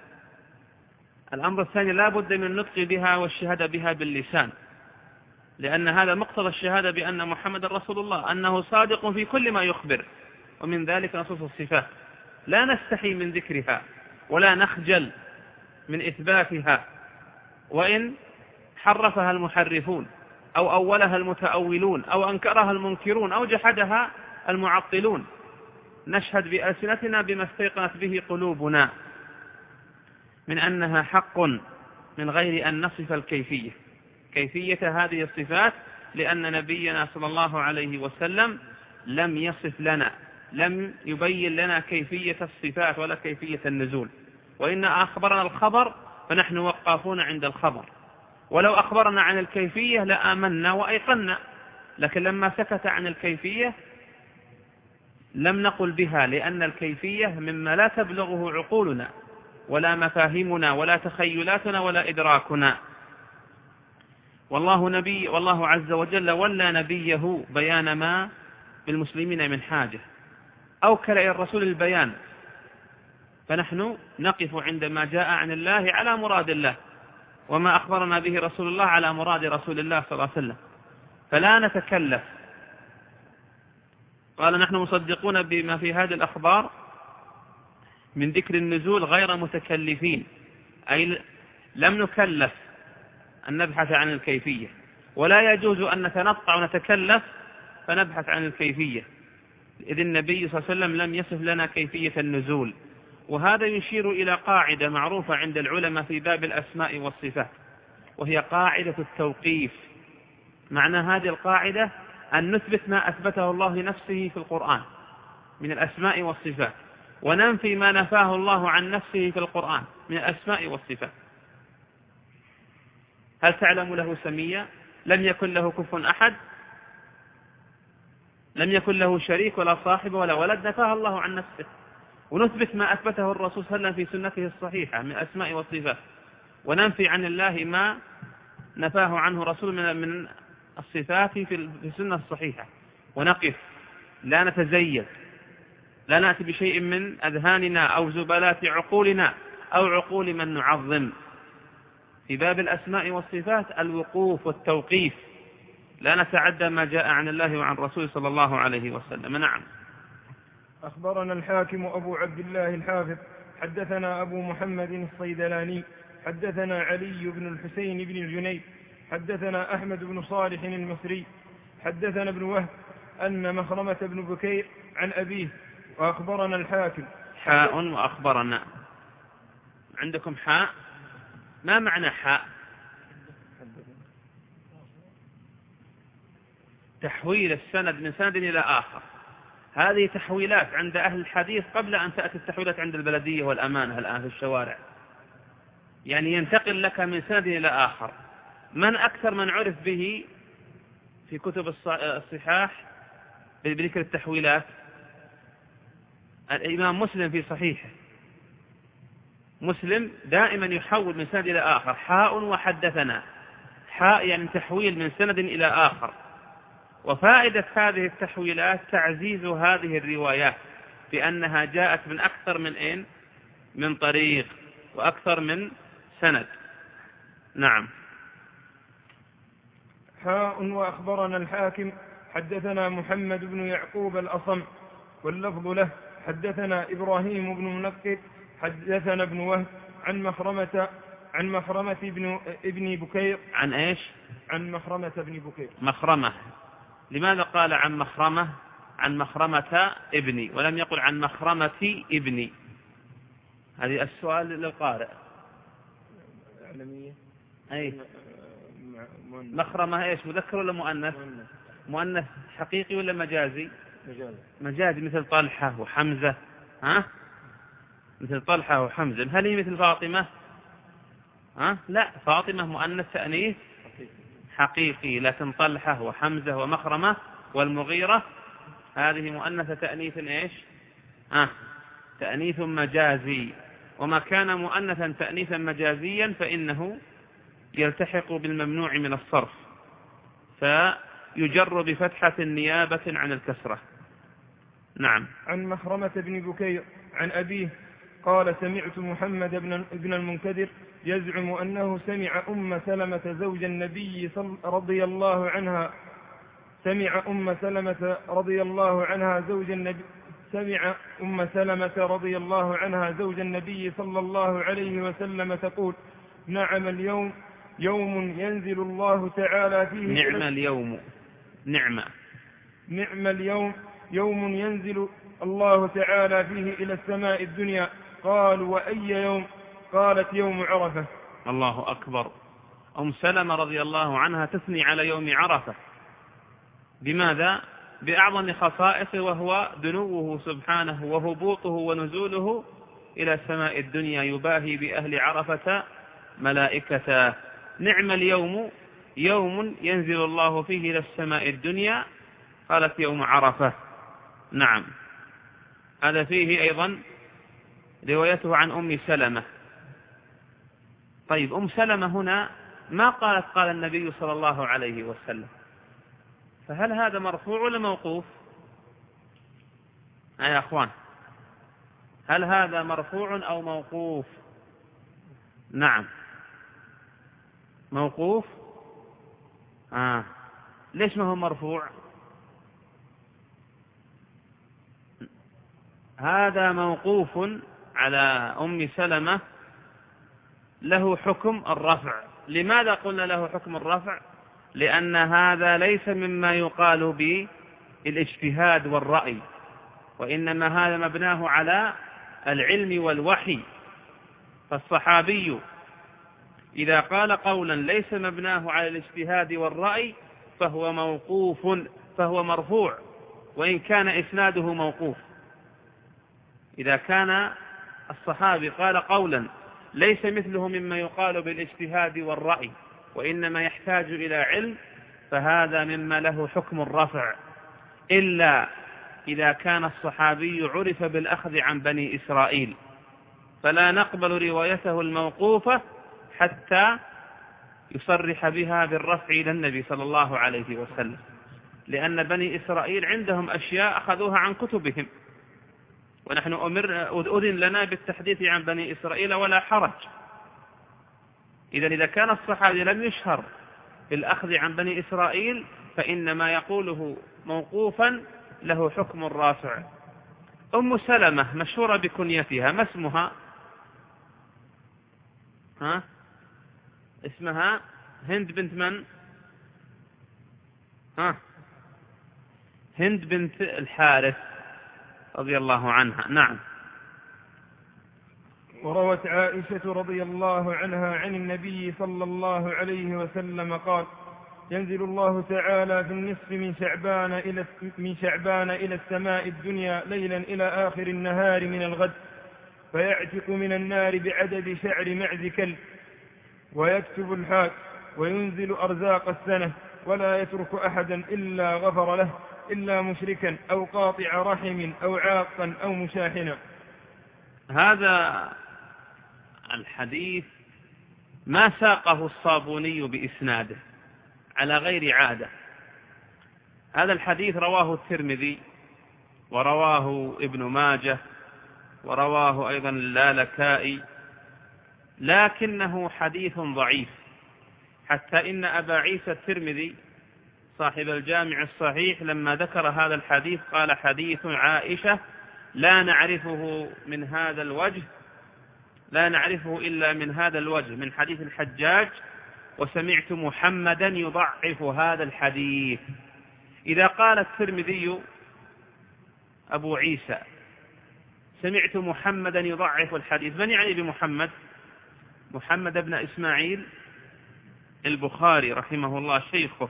الأمر الثاني لا بد من النطق بها والشهادة بها باللسان، لأن هذا مقتضى الشهادة بأن محمد رسول الله، أنه صادق في كل ما يخبر، ومن ذلك نصوص الصفات لا نستحي من ذكرها ولا نخجل من إثباتها، وإن حرفها المحرفون أو أولها المتأولون أو أنكرها المنكرون أو جحدها المعطلون، نشهد بألسنتنا بما استيقنت به قلوبنا من أنها حق من غير أن نصف الكيفية، كيفية هذه الصفات، لأن نبينا صلى الله عليه وسلم لم يصف لنا، لم يبين لنا كيفية الصفات ولا كيفية النزول، وإن أخبرنا الخبر فنحن وقافون عند الخبر، ولو أخبرنا عن الكيفية لآمنا وأيقنا، لكن لما سكت عن الكيفية لم نقل بها، لأن الكيفية مما لا تبلغه عقولنا ولا مفاهيمنا ولا تخيلاتنا ولا إدراكنا. والله عز وجل ولى نبيه بيان ما بالمسلمين من حاجة، أوكل إلى الرسول البيان، فنحن نقف عندما جاء عن الله على مراد الله، وما أخبرنا به رسول الله على مراد رسول الله صلى الله عليه وسلم، فلا نتكلف. قال نحن مصدقون بما في هذه الأخبار من ذكر النزول غير متكلفين، أي لم نكلف أن نبحث عن الكيفية، ولا يجوز أن نتنطع ونتكلف فنبحث عن الكيفية، إذ النبي صلى الله عليه وسلم لم يصف لنا كيفية النزول. وهذا يشير إلى قاعدة معروفة عند العلماء في باب الأسماء والصفات، وهي قاعدة التوقيف. معنى هذه القاعدة أن نثبت ما أثبته الله لنفسه في القرآن من الأسماء والصفات، وننفي ما نفاه الله عن نفسه في القرآن من الأسماء والصفات. هل تعلم له سميا؟ لم يكن له كفوا أحد، لم يكن له شريك ولا صاحب ولا ولد، نفاه الله عن نفسه. ونثبت ما أثبته الرسول صلى الله عليه وسلم في سنته الصحيحة من الأسماء والصفات، وننفي عن الله ما نفاه عنه رسول من الصفات في السنة الصحيحة، ونقف لا نتزيد، لا نأتي بشيء من أذهاننا أو زبالات عقولنا أو عقول من نعظم. في باب الأسماء والصفات الوقوف والتوقيف، لا نتعدى ما جاء عن الله وعن رسوله صلى الله عليه وسلم. نعم.
أخبرنا الحاكم أبو عبد الله الحافظ حدثنا أبو محمد الصيدلاني حدثنا علي بن الحسين بن الجنيد حدثنا أحمد بن صالح المصري حدثنا ابن وهب أن مخرمة بن بكير عن أبيه. وأخبرنا الحاكم.
حاء وأخبرنا، عندكم حاء؟ ما معنى حاء؟ تحويل السند من سند إلى آخر. هذه تحويلات عند أهل الحديث قبل أن تأتي التحويلات عند البلدية والأمانة الآن في الشوارع، يعني ينتقل لك من سند إلى آخر. من أكثر من عرف به في كتب الصحاح بذكر التحويلات؟ الإمام مسلم في صحيحه، مسلم دائما يحول من سند إلى آخر، حاء وحدثنا، حاء يعني تحويل من سند إلى آخر. وفائدة هذه التحويلات تعزيز هذه الروايات بأنها جاءت من أكثر من طريق وأكثر من سند. نعم.
حاء وأخبرنا الحاكم حدثنا محمد بن يعقوب الأصم واللفظ له حدثنا إبراهيم بن منقذ حدثنا ابن وهب عن مخرمة ابن بكير.
عن إيش؟
عن مخرمة ابن بكير.
مخرمة. لماذا قال عن مخرمة؟ عن مخرمة ابني ولم يقل عن مخرمة ابني؟ هذه السؤال للقارئ.
علمية.
أي مخرمة إيش، مذكر ولا مؤنث؟ مؤنث حقيقي ولا مجازي؟ مجازي، مثل طلحة وحمزة. ها؟ مثل طلحة وحمزة. هل هي مثل فاطمة؟ لا، فاطمة مؤنث تأنيث حقيقي، لكن طلحة وحمزة ومخرمة والمغيرة هذه مؤنث تأنيث إيش؟ تأنيث مجازي. وما كان مؤنثا تأنيثا مجازيا فإنه يلتحق بالممنوع من الصرف، فيجر بفتحة نيابة عن الكسرة. نعم.
عن مخرمة بن بكير عن أبيه قال: سمعت محمد بن المنكدر يزعم أنه سمع أم سلمة زوج النبي رضي الله عنها سمع أم سلمة رضي الله عنها زوج النبي صلى الله عليه وسلم تقول: نعم اليوم يوم ينزل الله تعالى فيه نعم اليوم يوم ينزل الله تعالى فيه إلى السماء الدنيا. قالوا: وأي يوم؟ قالت: يوم عرفة.
الله أكبر. أم سلمة رضي الله عنها تثني على يوم عرفة. بماذا؟ بأعظم خصائصه، وهو دنوه سبحانه وهبوطه ونزوله إلى سماء الدنيا، يباهي بأهل عرفة ملائكته. نعم اليوم يوم ينزل الله فيه إلى السماء الدنيا، قالت: يوم عرفة. نعم. هذا فيه أيضا روايته عن أم سلمة. طيب، أم سلمة هنا ما قالت قال النبي صلى الله عليه وسلم، فهل هذا مرفوع ولا موقوف؟ يا أخوان، هل هذا مرفوع أو موقوف؟ نعم، موقوف. ليش ما هو مرفوع؟ هذا موقوف على أم سلمة له حكم الرفع. لماذا قلنا له حكم الرفع؟ لأن هذا ليس مما يقال بالاجتهاد والرأي، وإنما هذا مبناه على العلم والوحي. فالصحابي إذا قال قولا ليس مبناه على الاجتهاد والرأي فهو موقوف، فهو مرفوع وإن كان إسناده موقوف. إذا كان الصحابي قال قولا ليس مثله مما يقال بالاجتهاد والرأي وإنما يحتاج إلى علم، فهذا مما له حكم الرفع، إلا إذا كان الصحابي عرف بالأخذ عن بني إسرائيل، فلا نقبل روايته الموقوفة حتى يصرح بها بالرفع إلى النبي صلى الله عليه وسلم، لأن بني إسرائيل عندهم أشياء أخذوها عن كتبهم، ونحن أذن لنا بالتحديث عن بني إسرائيل ولا حرج. إذا كان الصحابي لم يشهر بالأخذ عن بني إسرائيل فإن ما يقوله موقوفا له حكم الرافع. أم سلمة مشهورة بكنيتها، ما اسمها؟ اسمها هند بنت من؟ هند بنت الحارث رضي الله عنها. نعم.
وروت عائشة رضي الله عنها عن النبي صلى الله عليه وسلم قال: ينزل الله تعالى في النصف من شعبان إلى السماء الدنيا ليلا إلى آخر النهار من الغد، فيعتق من النار بعدد شعر معز كلب، ويكتب الحاج، وينزل أرزاق السنة، ولا يترك أحدا إلا غفر له، إلا مشركا أو قاطع رحم أو عاقا أو مشاحنا.
هذا الحديث ما ساقه الصابوني بإسناده على غير عادة. هذا الحديث رواه الترمذي ورواه ابن ماجه ورواه أيضا اللالكائي، لكنه حديث ضعيف، حتى إن أبا عيسى الترمذي صاحب الجامع الصحيح لما ذكر هذا الحديث قال: حديث عائشة لا نعرفه من هذا الوجه، لا نعرفه إلا من هذا الوجه من حديث الحجاج، وسمعت محمدا يضعف هذا الحديث. إذا قال الترمذي أبو عيسى سمعت محمدا يضعف الحديث، من يعني بمحمد؟ محمد بن إسماعيل البخاري رحمه الله شيخه.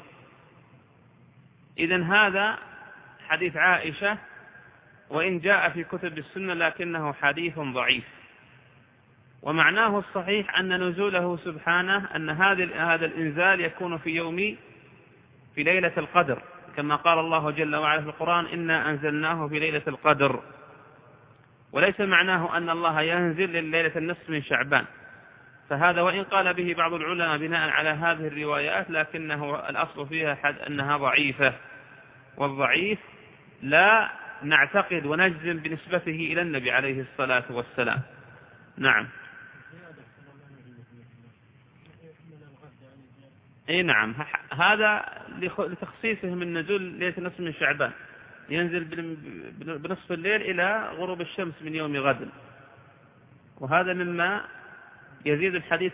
إذن هذا حديث عائشة وإن جاء في كتب السنة لكنه حديث ضعيف. ومعناه الصحيح أن نزوله سبحانه أن هذا الإنزال يكون في ليلة القدر، كما قال الله جل وعلا في القرآن: إنا أنزلناه في ليلة القدر. وليس معناه أن الله ينزل لليلة النصف من شعبان، فهذا وإن قال به بعض العلماء بناء على هذه الروايات، لكنه الأصل فيها أنها ضعيفة، والضعيف لا نعتقد ونجزم بنسبته إلى النبي عليه الصلاة والسلام. نعم. اي نعم، هذا لتخصيصه من نزول ليلة النصف من شعبان، ينزل بنصف الليل إلى غروب الشمس من يوم غد، وهذا مما يزيد الحديث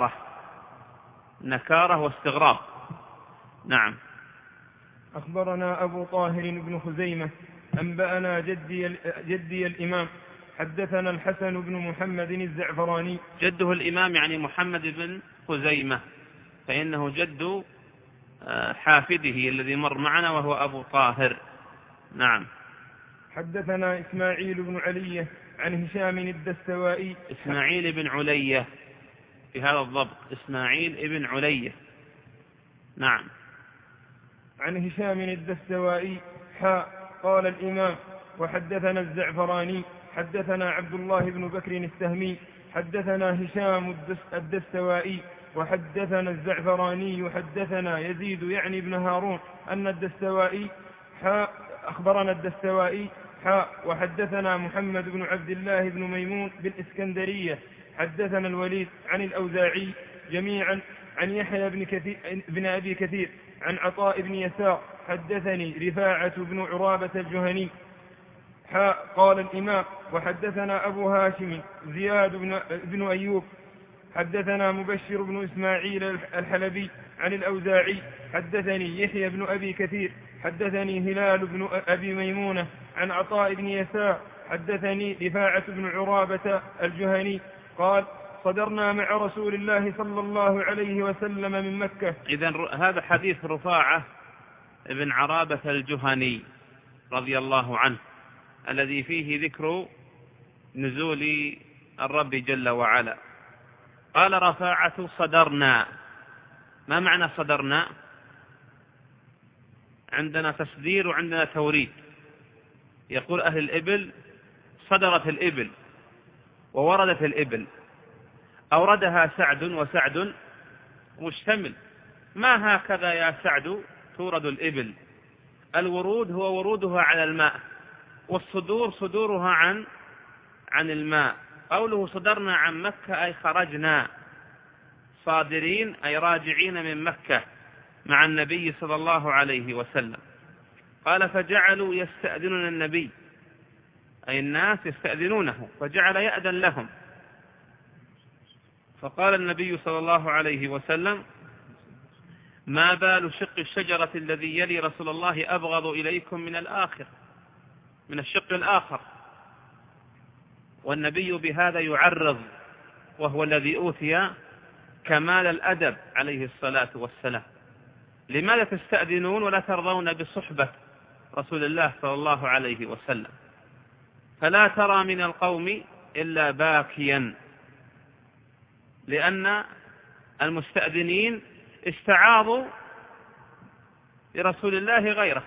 نكارة واستغراب. نعم.
أخبرنا أبو طاهر بن خزيمة أنبأنا جدي الإمام حدثنا الحسن بن محمد الزعفراني.
جده الإمام يعني محمد بن خزيمة، فإنه جد حافده الذي مر معنا وهو أبو طاهر. نعم.
حدثنا إسماعيل بن علية عن هشام الدستوائي.
إسماعيل بن علية في هذا الضبط، إسماعيل بن علية. نعم.
عن هشام الدستوائي قال الإمام: وحدثنا الزعفراني حدثنا عبد الله بن بكر السهمي حدثنا هشام الدستوائي وحدثنا الزعفراني حدثنا يزيد يعني بن هارون أن الدستوائي أخبرنا الدستوائي وحدثنا محمد بن عبد الله بن ميمون بالإسكندرية حدثنا الوليد عن الأوزاعي جميعا عن يحيى بن أبي كثير عن عطاء بن يسار حدثني رفاعة بن عرابة الجهني. قال الإمام: وحدثنا أبو هاشم زياد بن أيوب حدثنا مبشر بن إسماعيل الحلبي عن الأوزاعي حدثني يحيى بن أبي كثير حدثني هلال بن أبي ميمونة عن عطاء بن يسار حدثني رفاعة بن عرابة الجهني قال: صدرنا مع رسول الله صلى الله عليه وسلم من مكة.
إذن هذا حديث رفاعة بن عرابة الجهني رضي الله عنه، الذي فيه ذكر نزول الرب جل وعلا. قال رفاعة: صدرنا. ما معنى صدرنا؟ عندنا تصدير وعندنا توريد. يقول أهل الإبل: صدرت الإبل ووردت الإبل، أوردها سعد، وسعد مشتمل. ما هكذا يا سعد تورد الإبل؟ الورود هو ورودها على الماء، والصدور صدورها عن الماء. قوله صدرنا عن مكة أي خرجنا، صادرين أي راجعين من مكة مع النبي صلى الله عليه وسلم. قال: فجعلوا يستأذنون النبي، أي الناس يستأذنونه، فجعل يأذن لهم. فقال النبي صلى الله عليه وسلم: ما بال شق الشجرة الذي يلي رسول الله أبغض إليكم من الشق الآخر. والنبي بهذا يعرض، وهو الذي أوتي كمال الأدب عليه الصلاة والسلام. لماذا تستأذنون ولا ترضون بصحبة رسول الله صلى الله عليه وسلم؟ فلا ترى من القوم إلا باكيا، لأن المستأذنين استعاضوا لرسول الله غيره،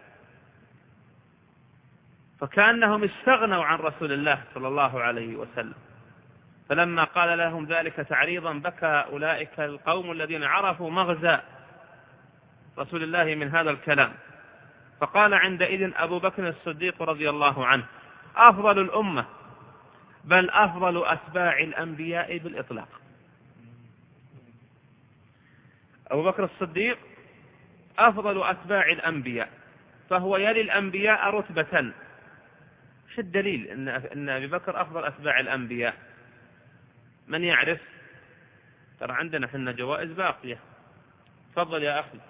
فكأنهم استغنوا عن رسول الله صلى الله عليه وسلم. فلما قال لهم ذلك تعريضا بكى أولئك القوم الذين عرفوا مغزى رسول الله من هذا الكلام. فقال عندئذ أبو بكر الصديق رضي الله عنه: أفضل الأمة، بل أفضل أتباع الأنبياء بالإطلاق. أبو بكر الصديق أفضل أتباع الأنبياء، فهو يلي الأنبياء رتبة. شو الدليل أن أبي بكر أفضل أتباع الأنبياء؟ من يعرف؟ ترى عندنا حنا جوائز باقية. تفضل يا أخي.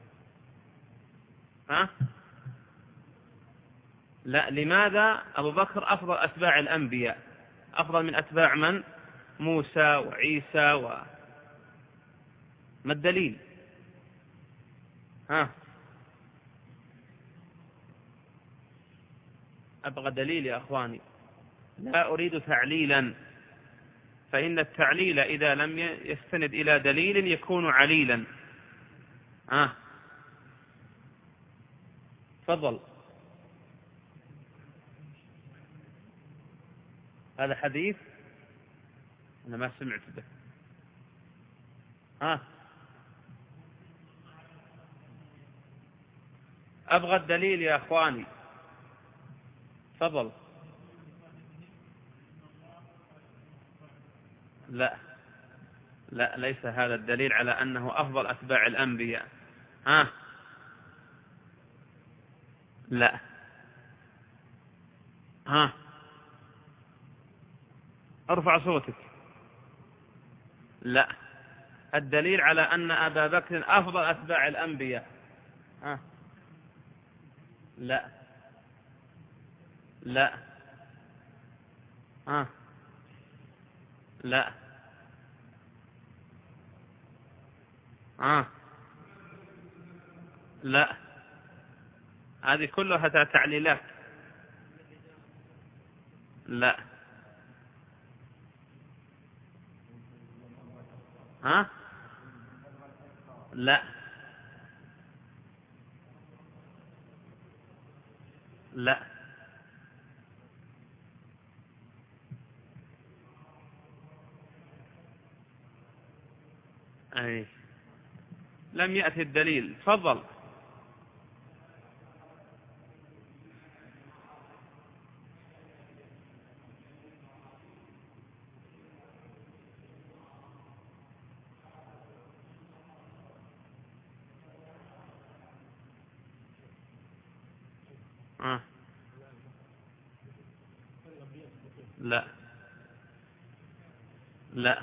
لا، لماذا أبو بكر أفضل أتباع الأنبياء؟ أفضل من أتباع من؟ موسى وعيسى ما الدليل؟ أبغى دليل يا أخواني، لا أريد تعليلا، فإن التعليل إذا لم يستند إلى دليل يكون عليلا. تفضل. هذا حديث أنا ما سمعت به. أبغى الدليل يا أخواني. تفضل. لا ليس هذا الدليل على أنه أفضل أتباع الأنبياء. لا. ارفع صوتك. لا، الدليل على أن أبا بكر أفضل أتباع الأنبياء. لا. لا. لا. لا، هذه كلها تعليلات. لا. لا. لا. أي لم يأتي الدليل. تفضل. لا. لا.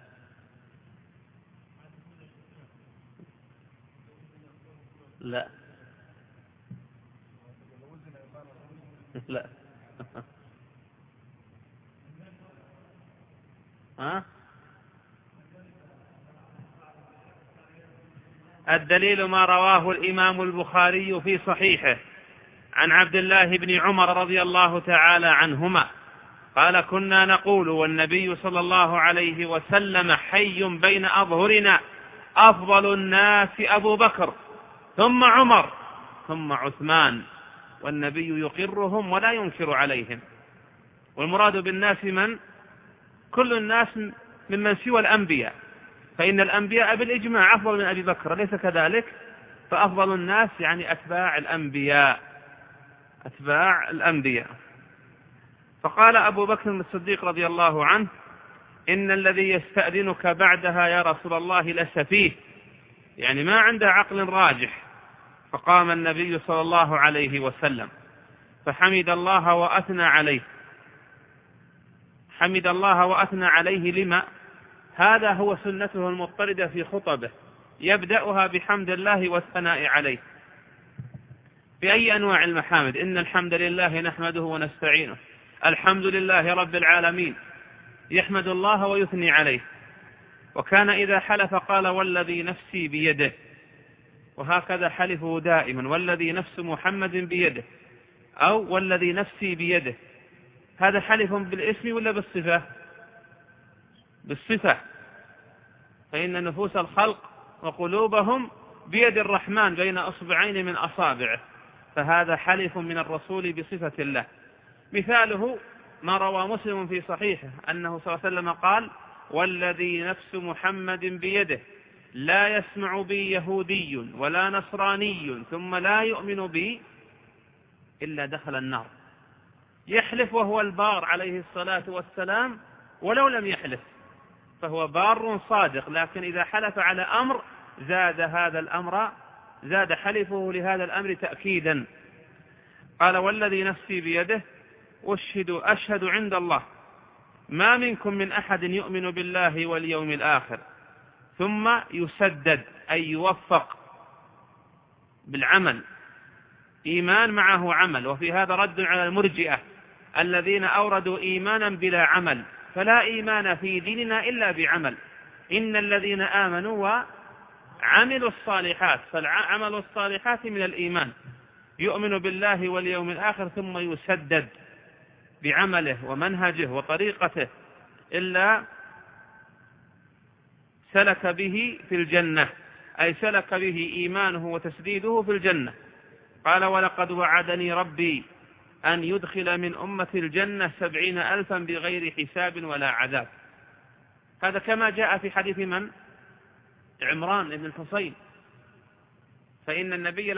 لا. لا. الدليل ما رواه الإمام البخاري في صحيحه عن عبد الله بن عمر رضي الله تعالى عنهما قال: كنا نقول والنبي صلى الله عليه وسلم حي بين أظهرنا: أفضل الناس أبو بكر، ثم عمر، ثم عثمان. والنبي يقرهم ولا ينكر عليهم. والمراد بالناس من؟ كل الناس ممن سوى الأنبياء، فإن الأنبياء بالإجماع أفضل من أبي بكر، ليس كذلك؟ فأفضل الناس يعني أتباع الأنبياء، أتباع الأنبياء. فقال أبو بكر الصديق رضي الله عنه: إن الذي يستأذنك بعدها يا رسول الله لسفيه، يعني ما عنده عقل راجح. فقام النبي صلى الله عليه وسلم فحمد الله وأثنى عليه. حمد الله وأثنى عليه لما؟ هذا هو سنته المضطردة في خطبه، يبدأها بحمد الله والثناء عليه. بأي أنواع المحامد؟ إن الحمد لله نحمده ونستعينه. الحمد لله رب العالمين، يحمد الله ويثني عليه. وكان إذا حلف قال: والذي نفسي بيده. وهكذا حلفه دائما: والذي نفس محمد بيده، أو والذي نفسي بيده. هذا حلف بالاسم ولا بالصفة؟ بالصفة. فإن نفوس الخلق وقلوبهم بيد الرحمن بين أصبعين من أصابعه، فهذا حلف من الرسول بصفة الله. مثاله ما روى مسلم في صحيحه أنه صلى الله عليه وسلم قال: والذي نفس محمد بيده لا يسمع بي يهودي ولا نصراني ثم لا يؤمن بي إلا دخل النار. يحلف وهو البار عليه الصلاة والسلام، ولو لم يحلف فهو بار صادق، لكن إذا حلف على أمر زاد حلفه لهذا الأمر تأكيدا. قال: والذي نفسي بيده أشهد عند الله ما منكم من أحد يؤمن بالله واليوم الآخر ثم يسدد، أي يوفق بالعمل، إيمان معه عمل. وفي هذا رد على المرجئة الذين أوردوا إيمانا بلا عمل، فلا إيمان في ديننا إلا بعمل. إن الذين آمنوا وعملوا الصالحات، فالعمل الصالحات من الإيمان، يؤمن بالله واليوم الآخر ثم يسدد بعمله ومنهجه وطريقته، إلا سلك به في الجنة، أي سلك به إيمانه وتسديده في الجنة. قال ولقد وعدني ربي أن يدخل من أمة الجنة 70,000 بغير حساب ولا عذاب. هذا كما جاء في حديث من؟ عمران بن الحصين. فإن النبي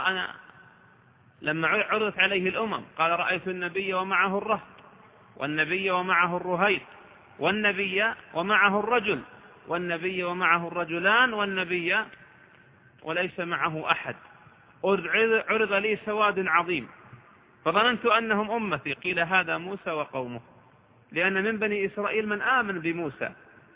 لما عرضت عليه الأمم قال رأيت النبي ومعه الرهط، والنبي ومعه الرهيط، والنبي ومعه الرجل، والنبي ومعه الرجلان، والنبي وليس معه أحد. عرض لي سواد عظيم فظننت أنهم أمتي، قيل هذا موسى وقومه، لأن من بني إسرائيل من آمن بموسى،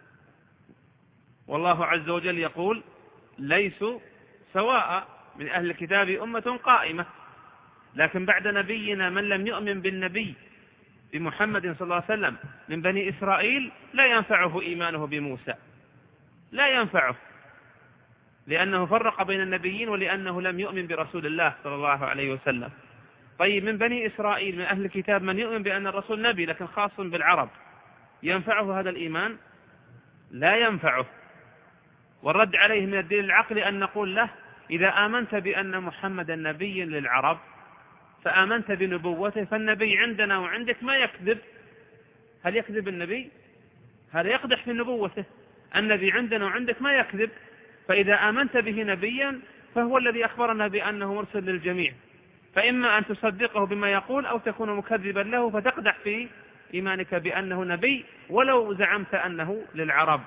والله عز وجل يقول ليسوا سواء من أهل الكتاب أمة قائمة. لكن بعد نبينا من لم يؤمن بالنبي بمحمد صلى الله عليه وسلم من بني إسرائيل لا ينفعه إيمانه بموسى، لا ينفعه، لأنه فرق بين النبيين ولأنه لم يؤمن برسول الله صلى الله عليه وسلم. طيب من بني إسرائيل من أهل الكتاب من يؤمن بأن الرسول نبي لكن خاص بالعرب، ينفعه هذا الإيمان؟ لا ينفعه. والرد عليه من الدين العقلي أن نقول له إذا آمنت بأن محمدا نبي للعرب فآمنت بنبوته، فالنبي عندنا وعندك ما يكذب. هل يكذب النبي؟ هذا يقدح في نبوته. النبي عندنا وعندك ما يكذب، فإذا آمنت به نبيا فهو الذي أخبرنا بأنه مرسل للجميع، فإما أن تصدقه بما يقول أو تكون مكذبا له فتقدح في إيمانك بأنه نبي ولو زعمت أنه للعرب.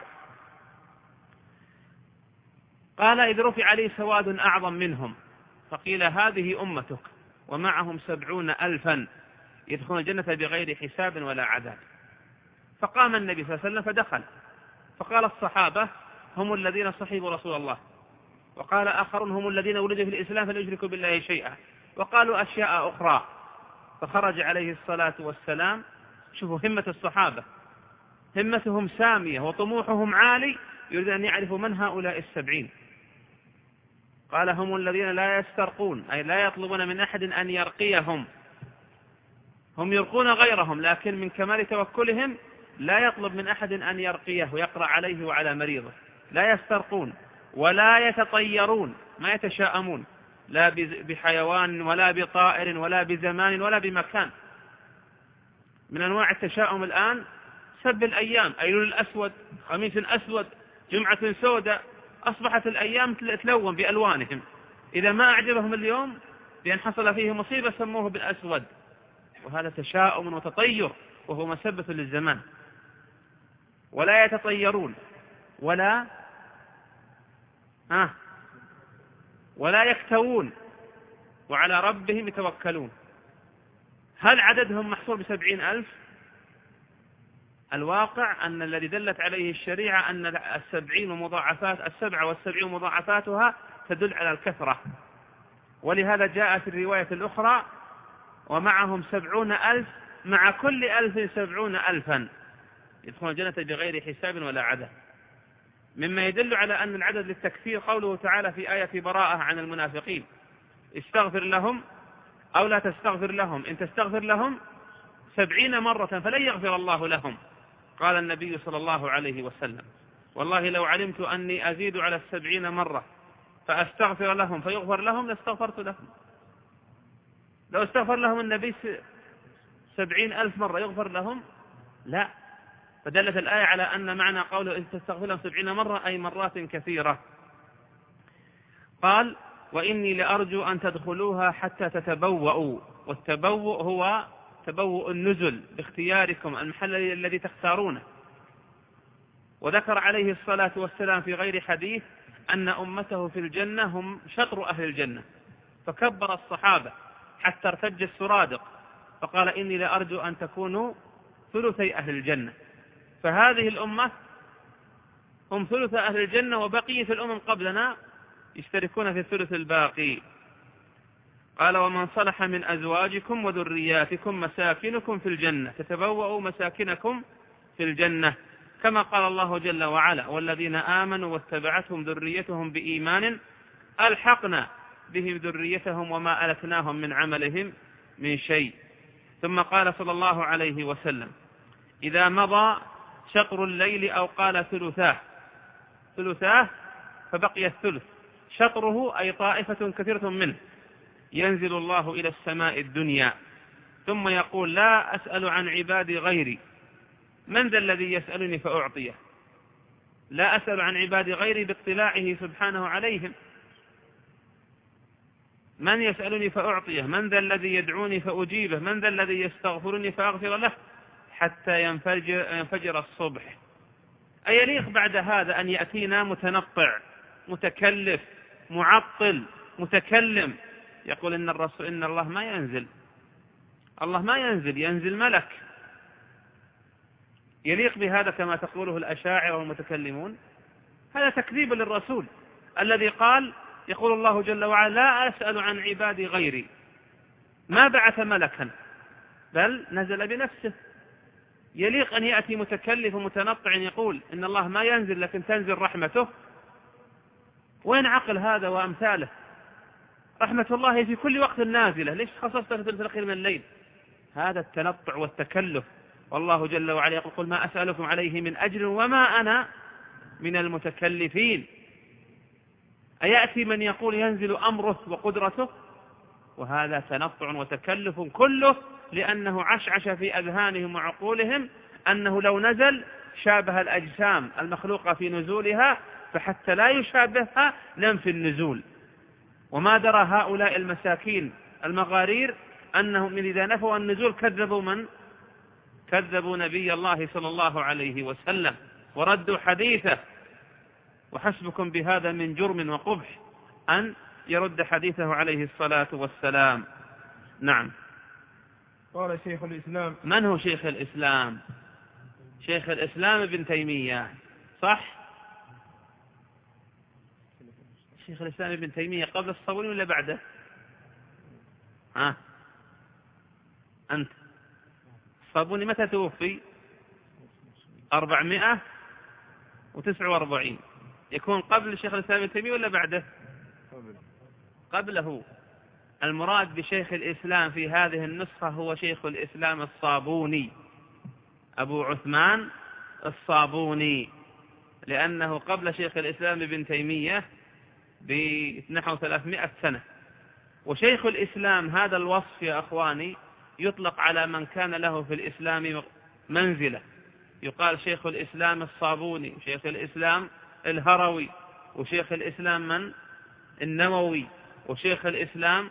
قال إذ رفع لي سواد أعظم منهم فقيل هذه أمتك ومعهم 70,000 يدخلون الجنة بغير حساب ولا عذاب. فقام النبي صلى الله عليه وسلم فدخل، فقال الصحابة هم الذين صحبوا رسول الله، وقال آخرون هم الذين ولدوا في الإسلام فلا يشركوا بالله شيئا، وقالوا أشياء أخرى. فخرج عليه الصلاة والسلام. شوفوا همة الصحابة، همتهم سامية وطموحهم عالي، يريد أن يعرفوا من هؤلاء 70. قال هم الذين لا يسترقون، أي لا يطلبون من أحد أن يرقيهم، هم يرقون غيرهم لكن من كمال توكلهم لا يطلب من أحد أن يرقيه ويقرأ عليه وعلى مريضه. لا يسترقون ولا يتطيرون، ما يتشاءمون لا بحيوان ولا بطائر ولا بزمان ولا بمكان. من أنواع التشاؤم الآن سب الأيام، أيلول الأسود، خميس أسود، جمعة سوداء، أصبحت الأيام تلون بألوانهم. إذا ما أعجبهم اليوم بأن حصل فيه مصيبة سموه بالأسود، وهذا تشاؤم وتطير وهو مسبة للزمان. ولا يتطيرون ولا يكتوون وعلى ربهم يتوكلون. هل عددهم محصور ب70,000؟ الواقع أن الذي دلت عليه الشريعة أن 70 ومضاعفات 77 ومضاعفاتها تدل على الكثرة، ولهذا جاء في الرواية الأخرى ومعهم 70,000 مع كل 1000 70,000 يدخلون الجنة بغير حساب ولا عذاب. مما يدل على أن العدد للتكفير قوله تعالى في آية براءة عن المنافقين استغفر لهم أو لا تستغفر لهم، إن تستغفر لهم 70 مرة فلن يغفر الله لهم. قال النبي صلى الله عليه وسلم والله لو علمت أني أزيد على 70 مرة فأستغفر لهم فيغفر لهم لاستغفرت لهم. لو استغفر لهم النبي 70,000 مرة يغفر لهم؟ لا. فدلت الآية على أن معنى قوله إن تستغفر لهم 70 مرة أي مرات كثيرة. قال وإني لأرجو أن تدخلوها حتى تتبوأوا، والتبوء هو تبوء النزل باختياركم المحل الذي تختارونه. وذكر عليه الصلاة والسلام في غير حديث أن أمته في الجنة هم شطر أهل الجنة، فكبر الصحابة حتى ارتج السرادق فقال إني لأرجو أن تكونوا ثلثي أهل الجنة. فهذه الأمة هم ثلث أهل الجنة، وبقية الأمم قبلنا يشتركون في الثلث الباقي. قال ومن صلح من أزواجكم وذرياتكم مساكنكم في الجنة تتبوأوا مساكنكم في الجنة، كما قال الله جل وعلا والذين آمنوا واتبعتهم ذريتهم بإيمان ألحقنا بهم ذريتهم وما ألتناهم من عملهم من شيء. ثم قال صلى الله عليه وسلم إذا مضى شطر الليل أو قال ثلثاه ثلثاه فبقي الثلث، شطره أي طائفة كثيرة منه، ينزل الله إلى السماء الدنيا ثم يقول لا أسأل عن عبادي غيري، من ذا الذي يسألني فأعطيه؟ لا أسأل عن عبادي غيري باطلاعه سبحانه عليهم، من يسألني فأعطيه؟ من ذا الذي يدعوني فأجيبه؟ من ذا الذي يستغفرني فأغفر له؟ حتى ينفجر الصبح. أيليق بعد هذا أن يأتينا متنطع متكلف معطل متكلم يقول إن الله ما ينزل؟ الله ما ينزل، ينزل ملك. يليق بهذا كما تقوله الأشاعرة والمتكلمون؟ هذا تكذيب للرسول الذي قال، يقول الله جل وعلا لا أسأل عن عبادي غيري، ما بعث ملكا بل نزل بنفسه. يليق أن يأتي متكلف ومتنطع يقول إن الله ما ينزل لكن تنزل رحمته؟ وين عقل هذا وأمثاله؟ رحمة الله في كل وقت نازلة، ليش خصصت في الثلث الأخير من الليل؟ هذا التنطع والتكلف. والله جل وعلا يقول قل ما أسألكم عليه من أجر وما أنا من المتكلفين. أيأتي من يقول ينزل أمره وقدرته؟ وهذا تنطع وتكلف كله لأنه عشعش في أذهانهم وعقولهم أنه لو نزل شابه الأجسام المخلوقة في نزولها، فحتى لا يشابهها ننفي النزول. وما درى هؤلاء المساكين المغارير أنهم إذا نفوا النزول كذبوا من؟ كذبوا نبي الله صلى الله عليه وسلم وردوا حديثه. وحسبكم بهذا من جرم وقبح أن يرد حديثه عليه الصلاة والسلام. نعم.
قال شيخ الإسلام.
من هو شيخ الإسلام؟ شيخ الإسلام ابن تيمية، صح؟ شيخ الإسلام ابن تيمية قبل الصابوني ولا بعده؟ أنت الصابوني متى توفي؟ 449. يكون قبل شيخ الإسلام ابن تيمية ولا بعده؟ قبله. المراد بشيخ الإسلام في هذه النسخة هو شيخ الإسلام الصابوني أبو عثمان الصابوني، لأنه قبل شيخ الإسلام ابن تيمية بنحو 300 سنة. وشيخ الإسلام هذا الوصف يا أخواني يطلق على من كان له في الإسلام منزلة، يقال شيخ الإسلام الصابوني، شيخ الإسلام الهروي، وشيخ الإسلام من؟ النووي، وشيخ الإسلام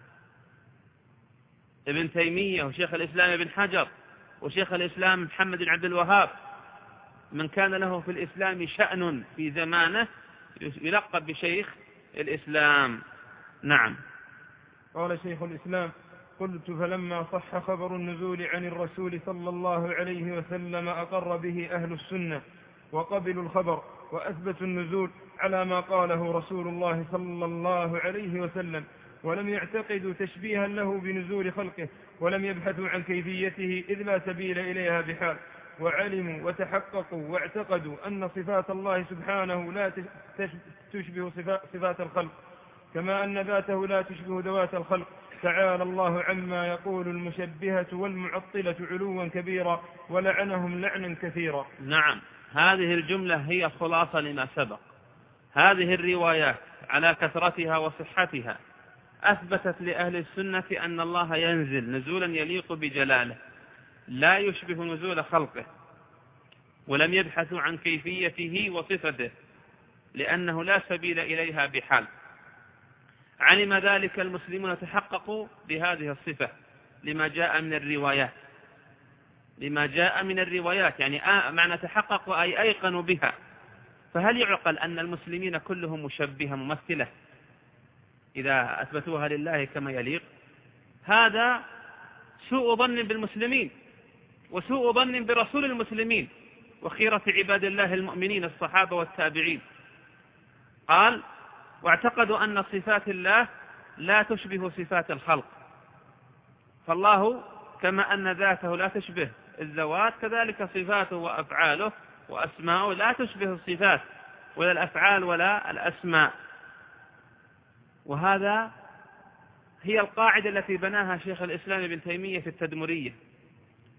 ابن تيمية، وشيخ الإسلام ابن حجر، وشيخ الإسلام محمد بن عبد الوهاب. من كان له في الإسلام شأن في زمانه يلقب بشيخ الإسلام. نعم.
قال شيخ الإسلام قلت فلما صح خبر النزول عن الرسول صلى الله عليه وسلم أقر به أهل السنة وقبلوا الخبر وأثبتوا النزول على ما قاله رسول الله صلى الله عليه وسلم، ولم يعتقدوا تشبيها له بنزول خلقه، ولم يبحثوا عن كيفيته إذ لا سبيل إليها بحال، وعلموا وتحققوا واعتقدوا أن صفات الله سبحانه لا تشبه صفات الخلق، كما أن ذاته لا تشبه ذوات الخلق. تعالى الله عما يقول المشبهة والمعطلة علوا كبيرا، ولعنهم لعنا كثيرا.
نعم، هذه الجملة هي خلاصة لما سبق. هذه الروايات على كثرتها وصحتها أثبتت لأهل السنة أن الله ينزل نزولا يليق بجلاله لا يشبه نزول خلقه، ولم يبحثوا عن كيفيته وصفته لأنه لا سبيل إليها بحال. علم ذلك المسلمون تحققوا بهذه الصفة لما جاء من الروايات، يعني معنى تحققوا أي أيقنوا بها. فهل يعقل أن المسلمين كلهم مشبهة ممثلة إذا أثبتوها لله كما يليق؟ هذا سوء ظن بالمسلمين وسوء ظن برسول المسلمين وخيرة عباد الله المؤمنين الصحابة والتابعين. قال واعتقدوا أن صفات الله لا تشبه صفات الخلق، فالله كما أن ذاته لا تشبه الذوات كذلك صفاته وأفعاله وأسماؤه لا تشبه الصفات ولا الأفعال ولا الأسماء. وهذا هي القاعدة التي بناها شيخ الإسلام ابن تيمية في التدمرية،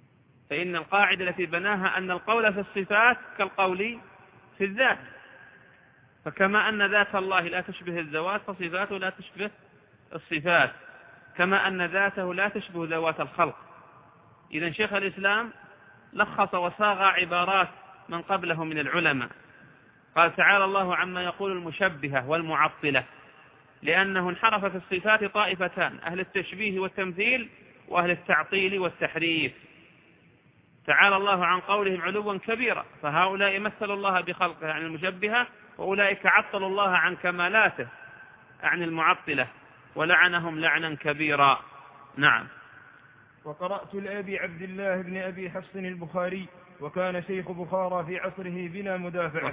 فإن القاعدة التي بناها أن القول في الصفات كالقول في الذات، فكما أن ذات الله لا تشبه الذوات فصفاته لا تشبه الصفات، كما أن ذاته لا تشبه ذوات الخلق. إذن شيخ الإسلام لخص وصاغ عبارات من قبله من العلماء، قال تعالى الله عما يقول المشبهة والمعطلة، لأنه انحرف في الصفات طائفتان: أهل التشبيه والتمثيل، وأهل التعطيل والتحريف. تعالى الله عن قولهم علوا كبيرا، فهؤلاء مثلوا الله بخلقه عن المشبهة، وأولئك عطلوا الله عن كمالاته عن المعطلة، ولعنهم لعنا كبيرا. نعم.
وقرأت لأبي عبد الله بن أبي حفص البخاري، وكان شيخ بخارى في عصره بلا مدافعة.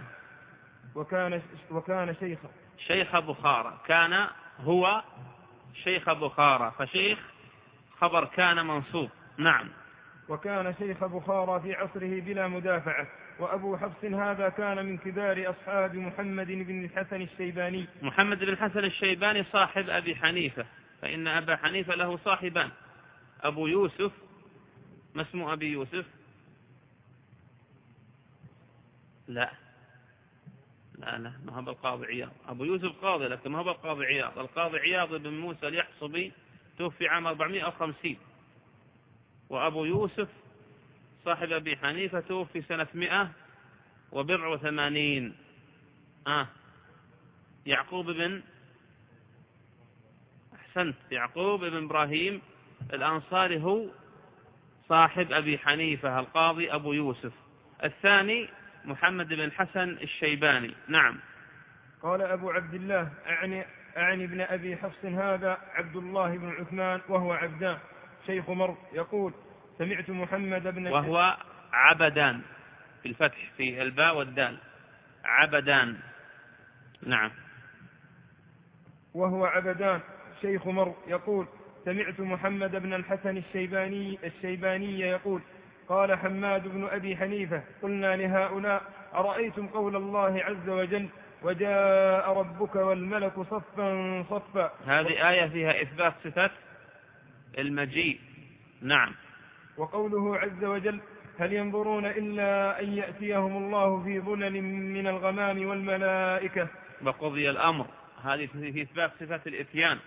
وكان
شيخ بخارى، كان هو شيخ بخارى، فشيخ خبر كان منصوب. نعم.
وكان شيخ بخارى في عصره بلا مدافعة. وأبو حفص هذا كان من كبار أصحاب محمد بن الحسن الشيباني.
محمد بن الحسن الشيباني صاحب أبي حنيفة، فإن أبا حنيفة له صاحبان: أبو يوسف، ما اسم أبي يوسف؟ لا، ما هو القاضي عياض. أبو يوسف قاضي، لكن ما هو القاضي عياض. القاضي عياض بن موسى اليحصبي توفي عام 450، وأبو يوسف صاحب أبي حنيفة توفي سنة 187. يعقوب بن إبراهيم الأنصاري هو صاحب أبي حنيفة القاضي أبو يوسف. الثاني محمد بن الحسن الشيباني. نعم.
قال أبو عبد الله أعني ابن أبي حفص هذا عبد الله بن عثمان وهو عبدان شيخ مر، يقول: سمعت محمد بن
وهو عبدان في الفتح في الباء والدال، عبدان. نعم.
وهو عبدان شيخ مر، يقول: سمعت محمد بن الحسن الشيباني يقول: قال حماد بن أبي حنيفة: قلنا لهؤلاء: أرأيتم قول الله عز وجل: وجاء ربك والملك صفا صفا.
هذه آية فيها إثبات صفة المجيء. نعم.
وقوله عز وجل: هل ينظرون إلا أن يأتيهم الله في ظلل من الغمام والملائكة
وقضي الأمر، هذه في إثبات صفة الإتيان.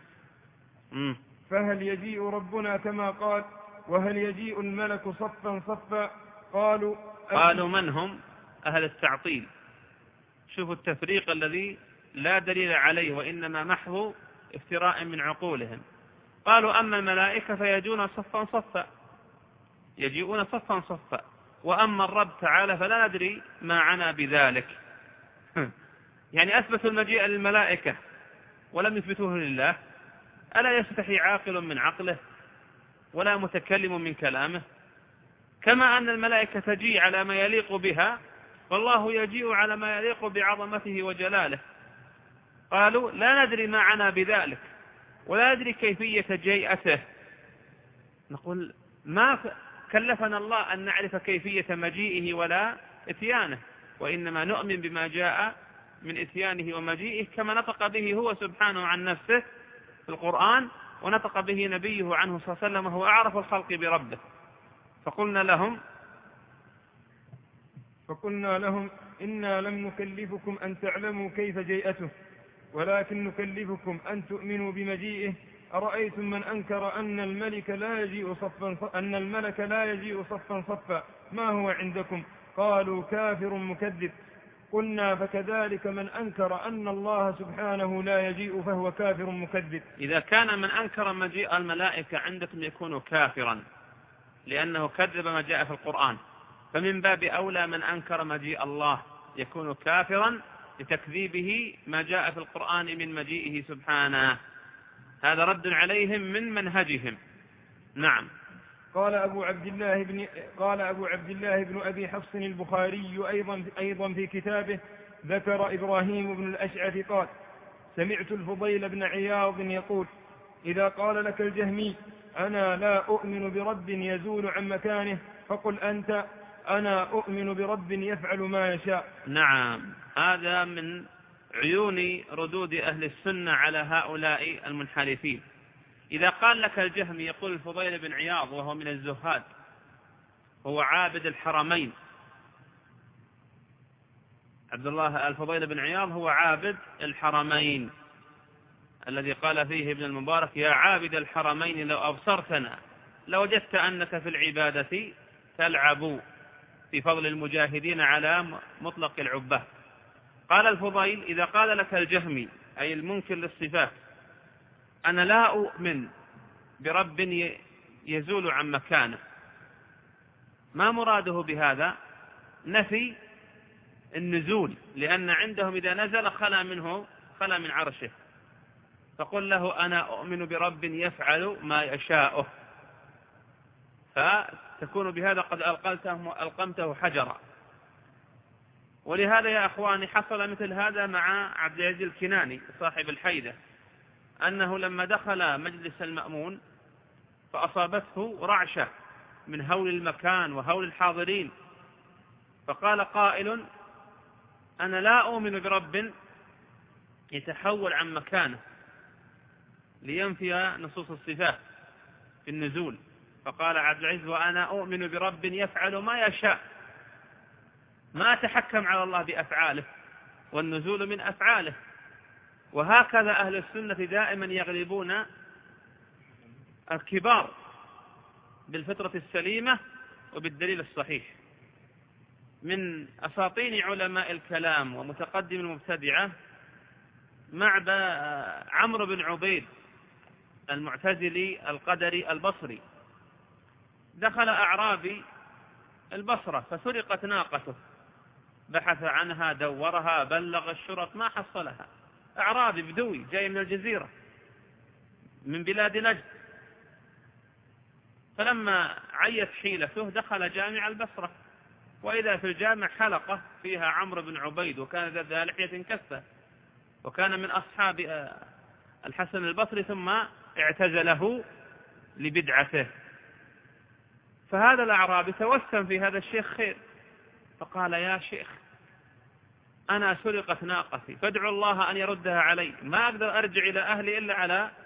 فهل يجيء ربنا كما قال: وهل يجيء الملك صفا صفا؟ قالوا
من هم؟ أهل التعطيل. شوفوا التفريق الذي لا دليل عليه، وإنما محض افتراء من عقولهم. قالوا: أما الملائكة فيجون صفا صفا، يجيئون صفا صفا، وأما الرب تعالى فلا ندري ما عنا بذلك. يعني أثبتوا المجيء للملائكة ولم يثبتوه لله. ألا يستحي عاقل من عقله ولا متكلم من كلامه؟ كما أن الملائكة تجيء على ما يليق بها، والله يجيء على ما يليق بعظمته وجلاله. قالوا: لا ندري ما عنا بذلك ولا ندري كيفية جيئته. نقول: ما كلفنا الله أن نعرف كيفية مجيئه ولا إتيانه، وإنما نؤمن بما جاء من إتيانه ومجيئه كما نطق به هو سبحانه عن نفسه في القرآن، ونطق به نبيه عنه صلى الله عليه وسلم وهو أعرف الخلق بربه. فقلنا لهم: إنا لم نكلفكم أن تعلموا كيف جيئته، ولكن نكلفكم أن تؤمنوا بمجيئه. أرأيتم من أنكر أن الملك لا يجيء صفا صفا ما هو عندكم؟ قالوا: كافر مكذب. قلنا: فكذلك من أنكر أن الله سبحانه لا يجيء فهو كافر مكذب. إذا كان من أنكر مجيء الملائكة عندكم يكون كافرا، لأنه كذب ما جاء في القرآن، فمن باب أولى من أنكر مجيء الله يكون كافرا لتكذيبه ما جاء في القرآن من مجيئه سبحانه. هذا رد عليهم من منهجهم. نعم.
قال أبو عبد الله بن أبي حفص البخاري أيضا في كتابه: ذكر إبراهيم بن الأشعث قال: سمعت الفضيل بن عياض يقول: إذا قال لك الجهمي: أنا لا أؤمن برب يزول عن مكانه، فقل أنت: أنا أؤمن برب يفعل ما يشاء.
نعم. هذا من عيون ردود أهل السنة على هؤلاء المنحرفين. إذا قال لك الجهمي، يقول الفضيل بن عياض وهو من الزهاد، هو عابد الحرمين، عبد الله الفضيل بن عياض هو عابد الحرمين الذي قال فيه ابن المبارك: يا عابد الحرمين لو أبصرتنا لوجدت أنك في العبادة تلعب في فضل المجاهدين على مطلق العباد. قال الفضيل: إذا قال لك الجهمي أي المنكر للصفات أنا لا أؤمن برب يزول عن مكانه، ما مراده بهذا؟ نفي النزول، لأن عندهم إذا نزل خلا من عرشه. فقل له: أنا أؤمن برب يفعل ما يشاءه، فتكون بهذا قد ألقمته حجرا. ولهذا يا أخواني حصل مثل هذا مع عبد العزيز الكناني صاحب الحيدة، أنه لما دخل مجلس المأمون فأصابته رعشة من هول المكان وهول الحاضرين، فقال قائل: أنا لا أؤمن برب يتحول عن مكانه لينفي نصوص الصفات في النزول. فقال عبد العزيز: وأنا أؤمن برب يفعل ما يشاء، ما أتحكم على الله بأفعاله، والنزول من أفعاله. وهكذا أهل السنة دائما يغلبون الكبار بالفطرة السليمة وبالدليل الصحيح. من أساطين علماء الكلام ومتقدم المبتدعة عمرو بن عبيد المعتزلي القدري البصري. دخل أعرابي البصرة فسرقت ناقته، بحث عنها دورها بلغ الشرط ما حصلها. أعرابي بدوي جاي من الجزيرة من بلاد نجد، فلما عيت حيلته دخل جامع البصرة، وإذا في الجامع حلقة فيها عمرو بن عبيد، وكان ذا لحية كثة، وكان من أصحاب الحسن البصري، ثم اعتزله لبدعته. فهذا الأعرابي توسم في هذا الشيخ خير، فقال: يا شيخ أنا سرقت ناقتي فادعوا الله أن يردها علي، ما أقدر أرجع إلى أهلي إلا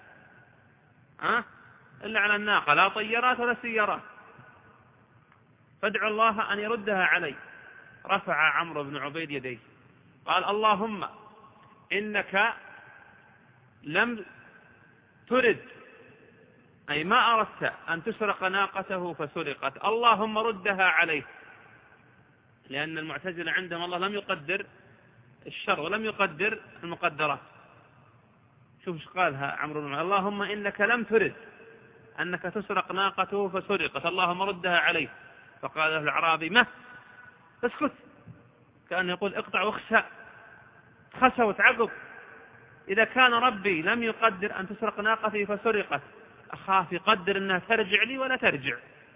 على الناقة، لا طيارات ولا سيارات، فادعوا الله أن يردها علي. رفع عمرو بن عبيد يديه قال: اللهم إنك لم ترد، أي ما أردت أن تسرق ناقته فسرقت، اللهم ردها عليه. لأن المعتزلة عندهم الله لم يقدر الشر ولم يقدر المقدرات. شوف ايش قالها عمرو بن عبيد: اللهم إنك لم ترد أنك تسرق ناقته فسرقت، اللهم ردها عليه. فقال له الأعرابي: ما اسكت، كأنه يقول اقطع واخشى، خشى وتعقب. إذا كان ربي لم يقدر أن تسرق ناقتي فسرقت، أخاف يقدر أنها ترجع لي ولا ترجع.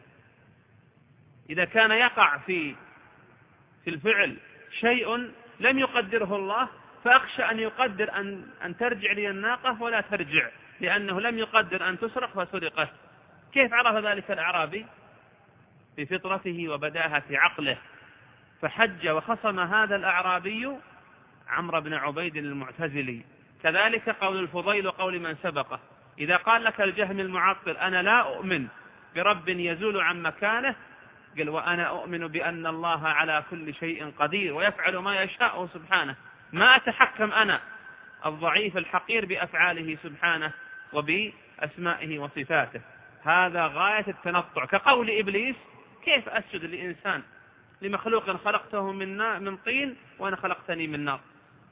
إذا كان يقع في الفعل شيء لم يقدره الله، فأخشى أن يقدر أن ترجع لي الناقة ولا ترجع، لأنه لم يقدر أن تسرق فسرقت. كيف عرف ذلك الأعرابي؟ بفطرته وبداهة عقله. فحج وخصم هذا الأعرابي عمرو بن عبيد المعتزلي. كذلك قول الفضيل وقول من سبقه: إذا قال لك الجهم المعطل أنا لا أؤمن برب يزول عن مكانه، قال: وأنا أؤمن بأن الله على كل شيء قدير ويفعل ما يشاء سبحانه، ما أتحكم أنا الضعيف الحقير بأفعاله سبحانه وبأسمائه وصفاته. هذا غاية التنطع، كقول إبليس: كيف أسجد لإنسان لمخلوق خلقته من طين وأنا خلقتني من نار.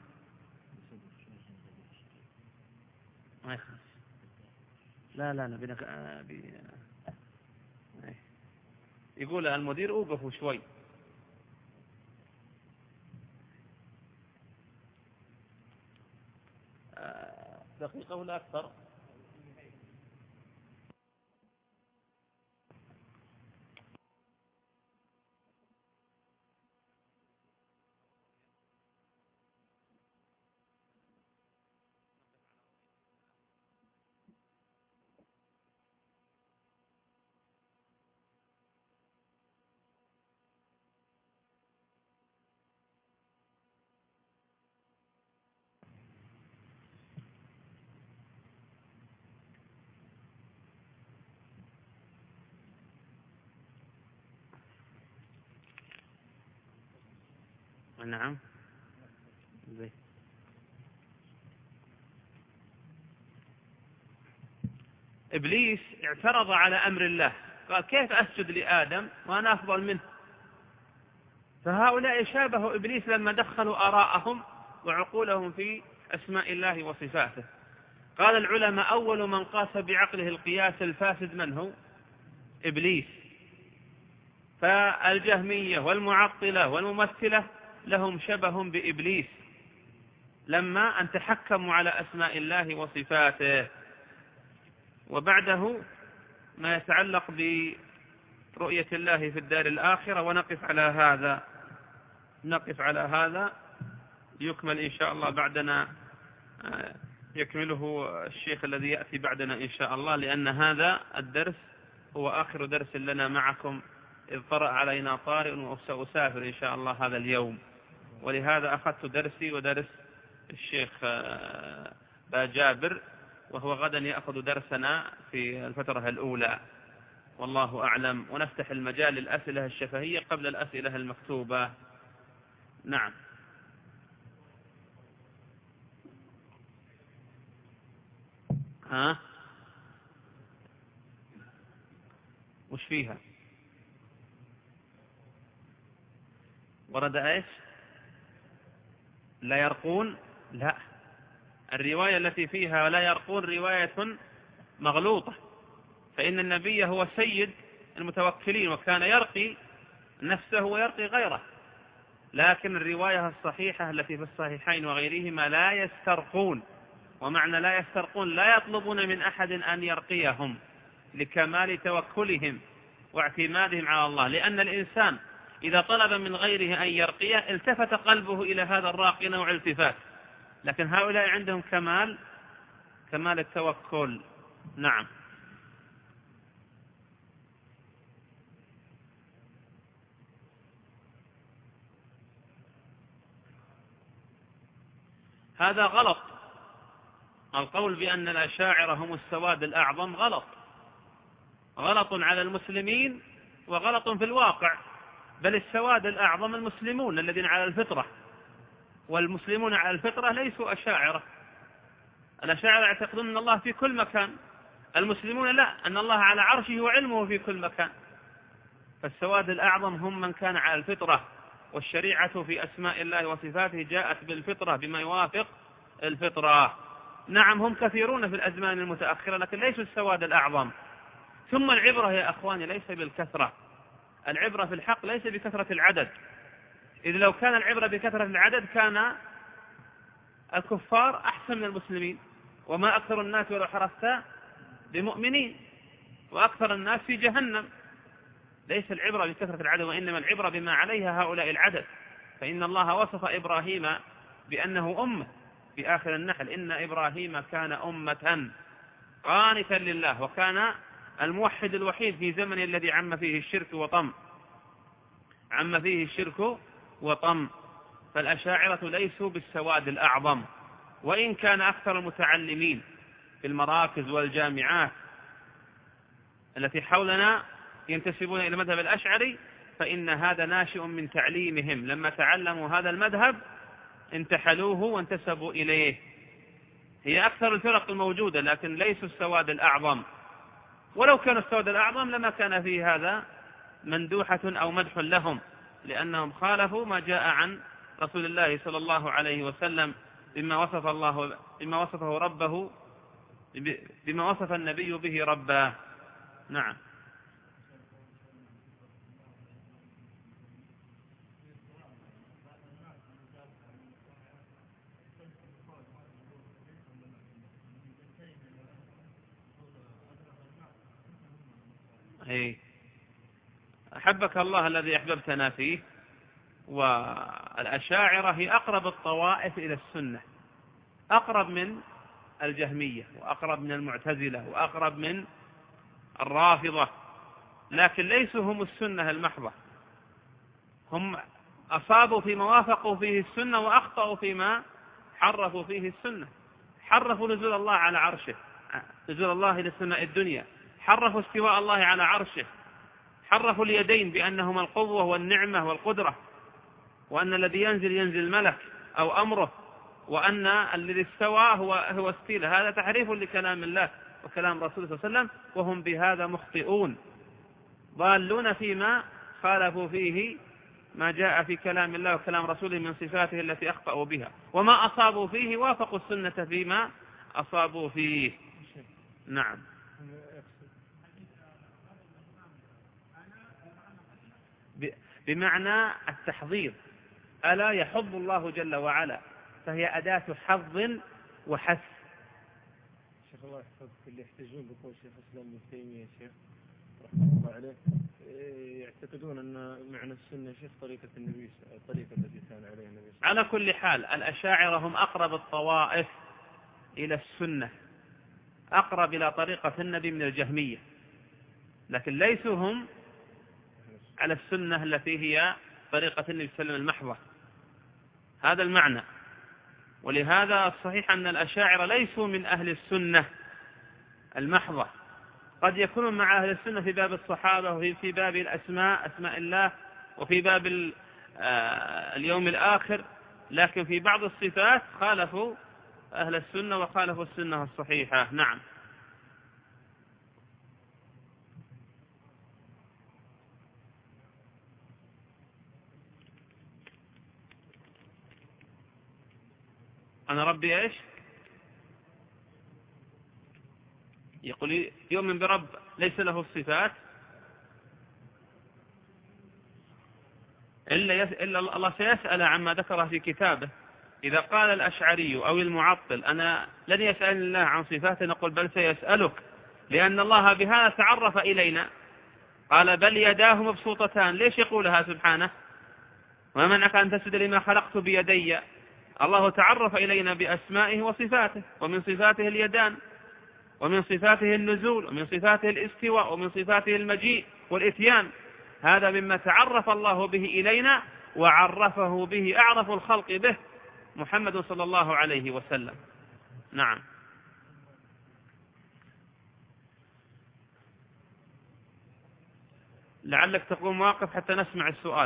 ما يخاف، لا يقول المدير: أوقفوا شوي. دقيقة ولا أكثر؟ نعم. إبليس اعترض على أمر الله، قال كيف أسجد لآدم وأنا أفضل منه؟ فهؤلاء شابهوا إبليس لما دخلوا آراءهم وعقولهم في أسماء الله وصفاته. قال العلماء أول من قاس بعقله القياس الفاسد من هو؟ إبليس. فالجهمية والمعطلة والممثلة لهم شبه بإبليس لما أن تحكموا على أسماء الله وصفاته. وبعده ما يتعلق برؤية الله في الدار الآخرة، ونقف على هذا يكمل إن شاء الله بعدنا، يكمله الشيخ الذي يأتي بعدنا إن شاء الله، لأن هذا الدرس هو آخر درس لنا معكم، إذ طرأ علينا طارئ وسأسافر إن شاء الله هذا اليوم، ولهذا أخذت درسي ودرس الشيخ باجابر، وهو غدا يأخذ درسنا في الفترة الأولى، والله أعلم. ونفتح المجال للأسئلة الشفهية قبل الأسئلة المكتوبة. نعم. وش فيها؟ ورد ايش؟ لا يرقون؟ لا، الرواية التي فيها لا يرقون رواية مغلوطة، فإن النبي هو سيد المتوكلين وكان يرقي نفسه ويرقي غيره، لكن الرواية الصحيحة التي في الصحيحين وغيرهما لا يسترقون، ومعنى لا يسترقون لا يطلبون من أحد أن يرقيهم لكمال توكلهم واعتمادهم على الله، لأن الإنسان إذا طلب من غيره أن يرقيه التفت قلبه إلى هذا الراقي نوع التفات، لكن هؤلاء عندهم كمال التوكل. نعم. هذا غلط، القول بأن الأشاعرة هم السواد الأعظم غلط على المسلمين وغلط في الواقع، بل السواد الأعظم المسلمون الذين على الفطرة، والمسلمون على الفطرة ليسوا أشاعرة. الأشاعرة يعتقدون أن الله في كل مكان، المسلمون لا، أن الله على عرشه وعلمه في كل مكان. فالسواد الأعظم هم من كان على الفطرة، والشريعة في أسماء الله وصفاته جاءت بالفطرة بما يوافق الفطرة. نعم هم كثيرون في الأزمان المتأخرة، لكن ليسوا السواد الأعظم. ثم العبرة يا أخواني ليس بالكثرة، العبرة في الحق ليس بكثرة العدد، إذ لو كان العبرة بكثرة العدد كان الكفار أحسن من المسلمين، وما أكثر الناس ولو حرصت بمؤمنين، وأكثر الناس في جهنم. ليس العبرة بكثرة العدد، وإنما العبرة بما عليها هؤلاء العدد، فإن الله وصف إبراهيم بأنه أمة في آخر النحل، إن إبراهيم كان أمة قانتا لله، وكان الموحد الوحيد في زمن الذي عم فيه الشرك وطم. فالأشاعرة ليسوا بالسواد الأعظم، وإن كان أكثر المتعلمين في المراكز والجامعات التي حولنا ينتسبون إلى المذهب الأشعري، فإن هذا ناشئ من تعليمهم، لما تعلموا هذا المذهب انتحلوه وانتسبوا إليه. هي أكثر الفرق الموجودة، لكن ليسوا السواد الأعظم، ولو كان السواد الأعظم لما كان فيه هذا مندوحة أو مدح لهم، لأنهم خالفوا ما جاء عن رسول الله صلى الله عليه وسلم بما وصف النبي به ربه. نعم. أحبك الله الذي أحببتنا فيه. والأشاعرة هي أقرب الطوائف إلى السنة، أقرب من الجهمية، وأقرب من المعتزلة، وأقرب من الرافضة، لكن ليسوا هم السنة المحضة، هم أصابوا فيما وافقوا فيه السنة وأخطأوا فيما حرفوا فيه السنة. حرفوا نزول الله على عرشه، نزول الله إلى السماء الدنيا، حرفوا استواء الله على عرشه، حرفوا اليدين بأنهما القوة والنعمة والقدرة، وأن الذي ينزل ملك أو أمره، وأن الذي استوى هو استيله. هذا تحريف لكلام الله، وكلام رسول صلى الله عليه وسلم، وهم بهذا مخطئون ضالون فيما خالفوا فيه ما جاء في كلام الله وكلام رسوله من صفاته التي أخطأوا بها، وما أصابوا فيه وافقوا السنة فيما أصابوا فيه. نعم. بمعنى التحضير، ألا يحض الله جل وعلا، فهي أداة حظ وحث.
شيخ الله يحفظك، اللي يحتجون بقول شيخ الإسلام ابن تيمية شيخ رحمه الله عليه يعتقدون أن معنى السنة شيخ طريقة النبي، الطريقة التي كان عليها النبي.
على كل حال الأشاعرة هم أقرب الطوائف إلى السنة، أقرب إلى طريقة النبي من الجهمية، لكن ليسوا هم على السنة التي هي طريقة النبي صلى الله عليه وسلم المحضة. هذا المعنى. ولهذا الصحيح أن الأشاعرة ليسوا من أهل السنة المحضة، قد يكونون مع أهل السنة في باب الصحابة وفي باب الأسماء، أسماء الله، وفي باب اليوم الآخر، لكن في بعض الصفات خالفوا أهل السنة وخالفوا السنة الصحيحة. نعم. أنا ربي إيش؟ يقول يؤمن برب ليس له الصفات إلا الله سيسأل عما ذكره في كتابه. إذا قال الأشعري أو المعطل أنا لن يسأل الله عن صفاته، نقول بل سيسألك، لأن الله بهذا تعرف إلينا، قال بل يداه مبسوطتان. ليش يقولها سبحانه؟ وما منعك أن تسجد لما خلقت بيدي؟ الله تعرف إلينا بأسمائه وصفاته، ومن صفاته اليدان، ومن صفاته النزول، ومن صفاته الاستواء، ومن صفاته المجيء والإتيان. هذا مما تعرف الله به إلينا وعرفه به أعرف الخلق به محمد صلى الله عليه وسلم. نعم. لعلك تقوم واقف حتى نسمع السؤال.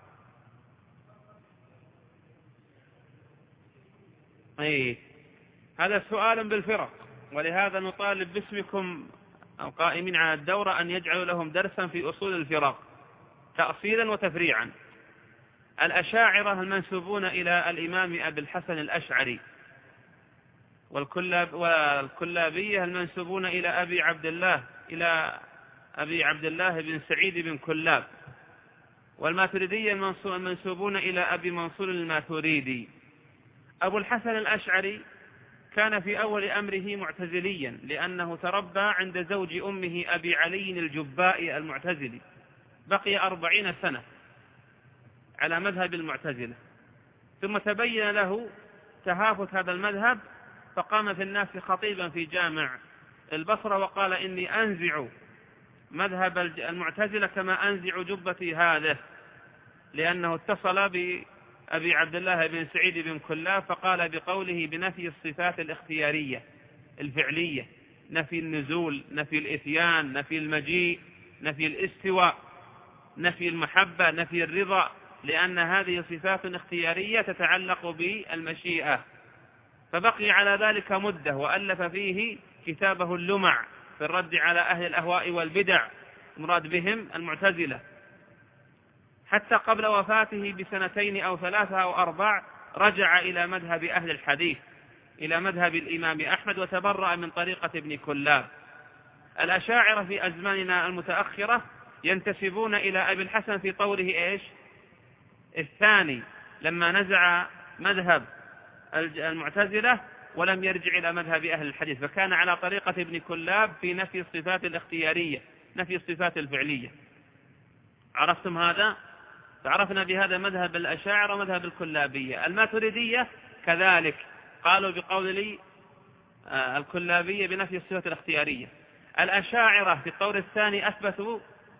هذا سؤال بالفرق، ولهذا نطالب باسمكم القائمين على الدورة أن يجعلوا لهم درسا في أصول الفرق تأصيلا وتفريعا. الأشاعرة المنسوبون إلى الإمام أبي الحسن الأشعري، والكلابية المنسوبون إلى أبي عبد الله بن سعيد بن كلاب، والماتريدية المنسوبون إلى أبي منصور الماتريدي. أبو الحسن الأشعري كان في أول أمره معتزليا، لأنه تربى عند زوج أمه أبي علي الجبائي المعتزلي، بقي 40 سنة على مذهب المعتزلة، ثم تبين له تهافت هذا المذهب، فقام في الناس خطيبا في جامع البصرة وقال إني أنزع مذهب المعتزلة كما أنزع جبتي هذه، لأنه اتصل بأبي عبد الله بن سعيد بن كلاب، فقال بقوله بنفي الصفات الاختيارية الفعلية، نفي النزول، نفي الإتيان، نفي المجيء، نفي الاستواء، نفي المحبة، نفي الرضا، لأن هذه صفات اختيارية تتعلق بالمشيئة. فبقي على ذلك مدة، وألف فيه كتابه اللمع في الرد على أهل الأهواء والبدع، مراد بهم المعتزلة، حتى قبل وفاته ب2 أو 3 أو 4 رجع إلى مذهب أهل الحديث، إلى مذهب الإمام أحمد، وتبرأ من طريقة ابن كلاب. الأشاعرة في أزماننا المتأخرة ينتسبون إلى أبي الحسن في طوره الثاني، لما نزع مذهب المعتزلة ولم يرجع إلى مذهب أهل الحديث، فكان على طريقة ابن كلاب في نفي الصفات الاختيارية، نفي الصفات الفعلية. عرفتم هذا؟ فعرفنا بهذا مذهب الأشاعرة ومذهب الكلابية. الماتريدية كذلك قالوا بقول الكلابية بنفي الصفات الاختيارية. الأشاعرة في الطور الثاني أثبتوا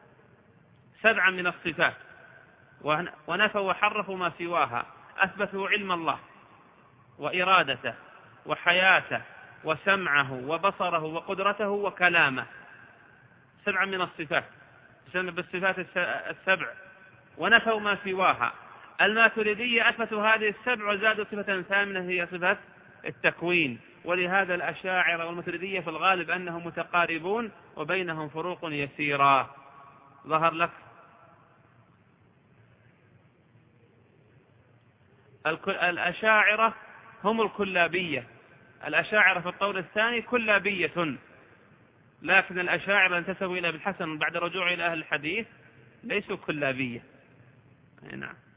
7 من الصفات ونفوا وحرفوا ما سواها. أثبتوا علم الله وإرادته وحياته وسمعه وبصره وقدرته وكلامه، 7 من الصفات تسمى بالصفات 7، ونفوا ما سواها. الماتريدية أثبتوا هذه 7 وزادوا صفة ثامنة هي صفة التكوين، ولهذا الأشاعرة والماتريدية في الغالب أنهم متقاربون وبينهم فروق يسيرة. ظهر لك؟ الأشاعرة هم الكلابية، الأشاعرة في الطور الثاني كلابية، لكن الأشاعرة انتسبوا إلى ابن الحسن بعد رجوع إلى أهل الحديث ليسوا كلابية. نعم.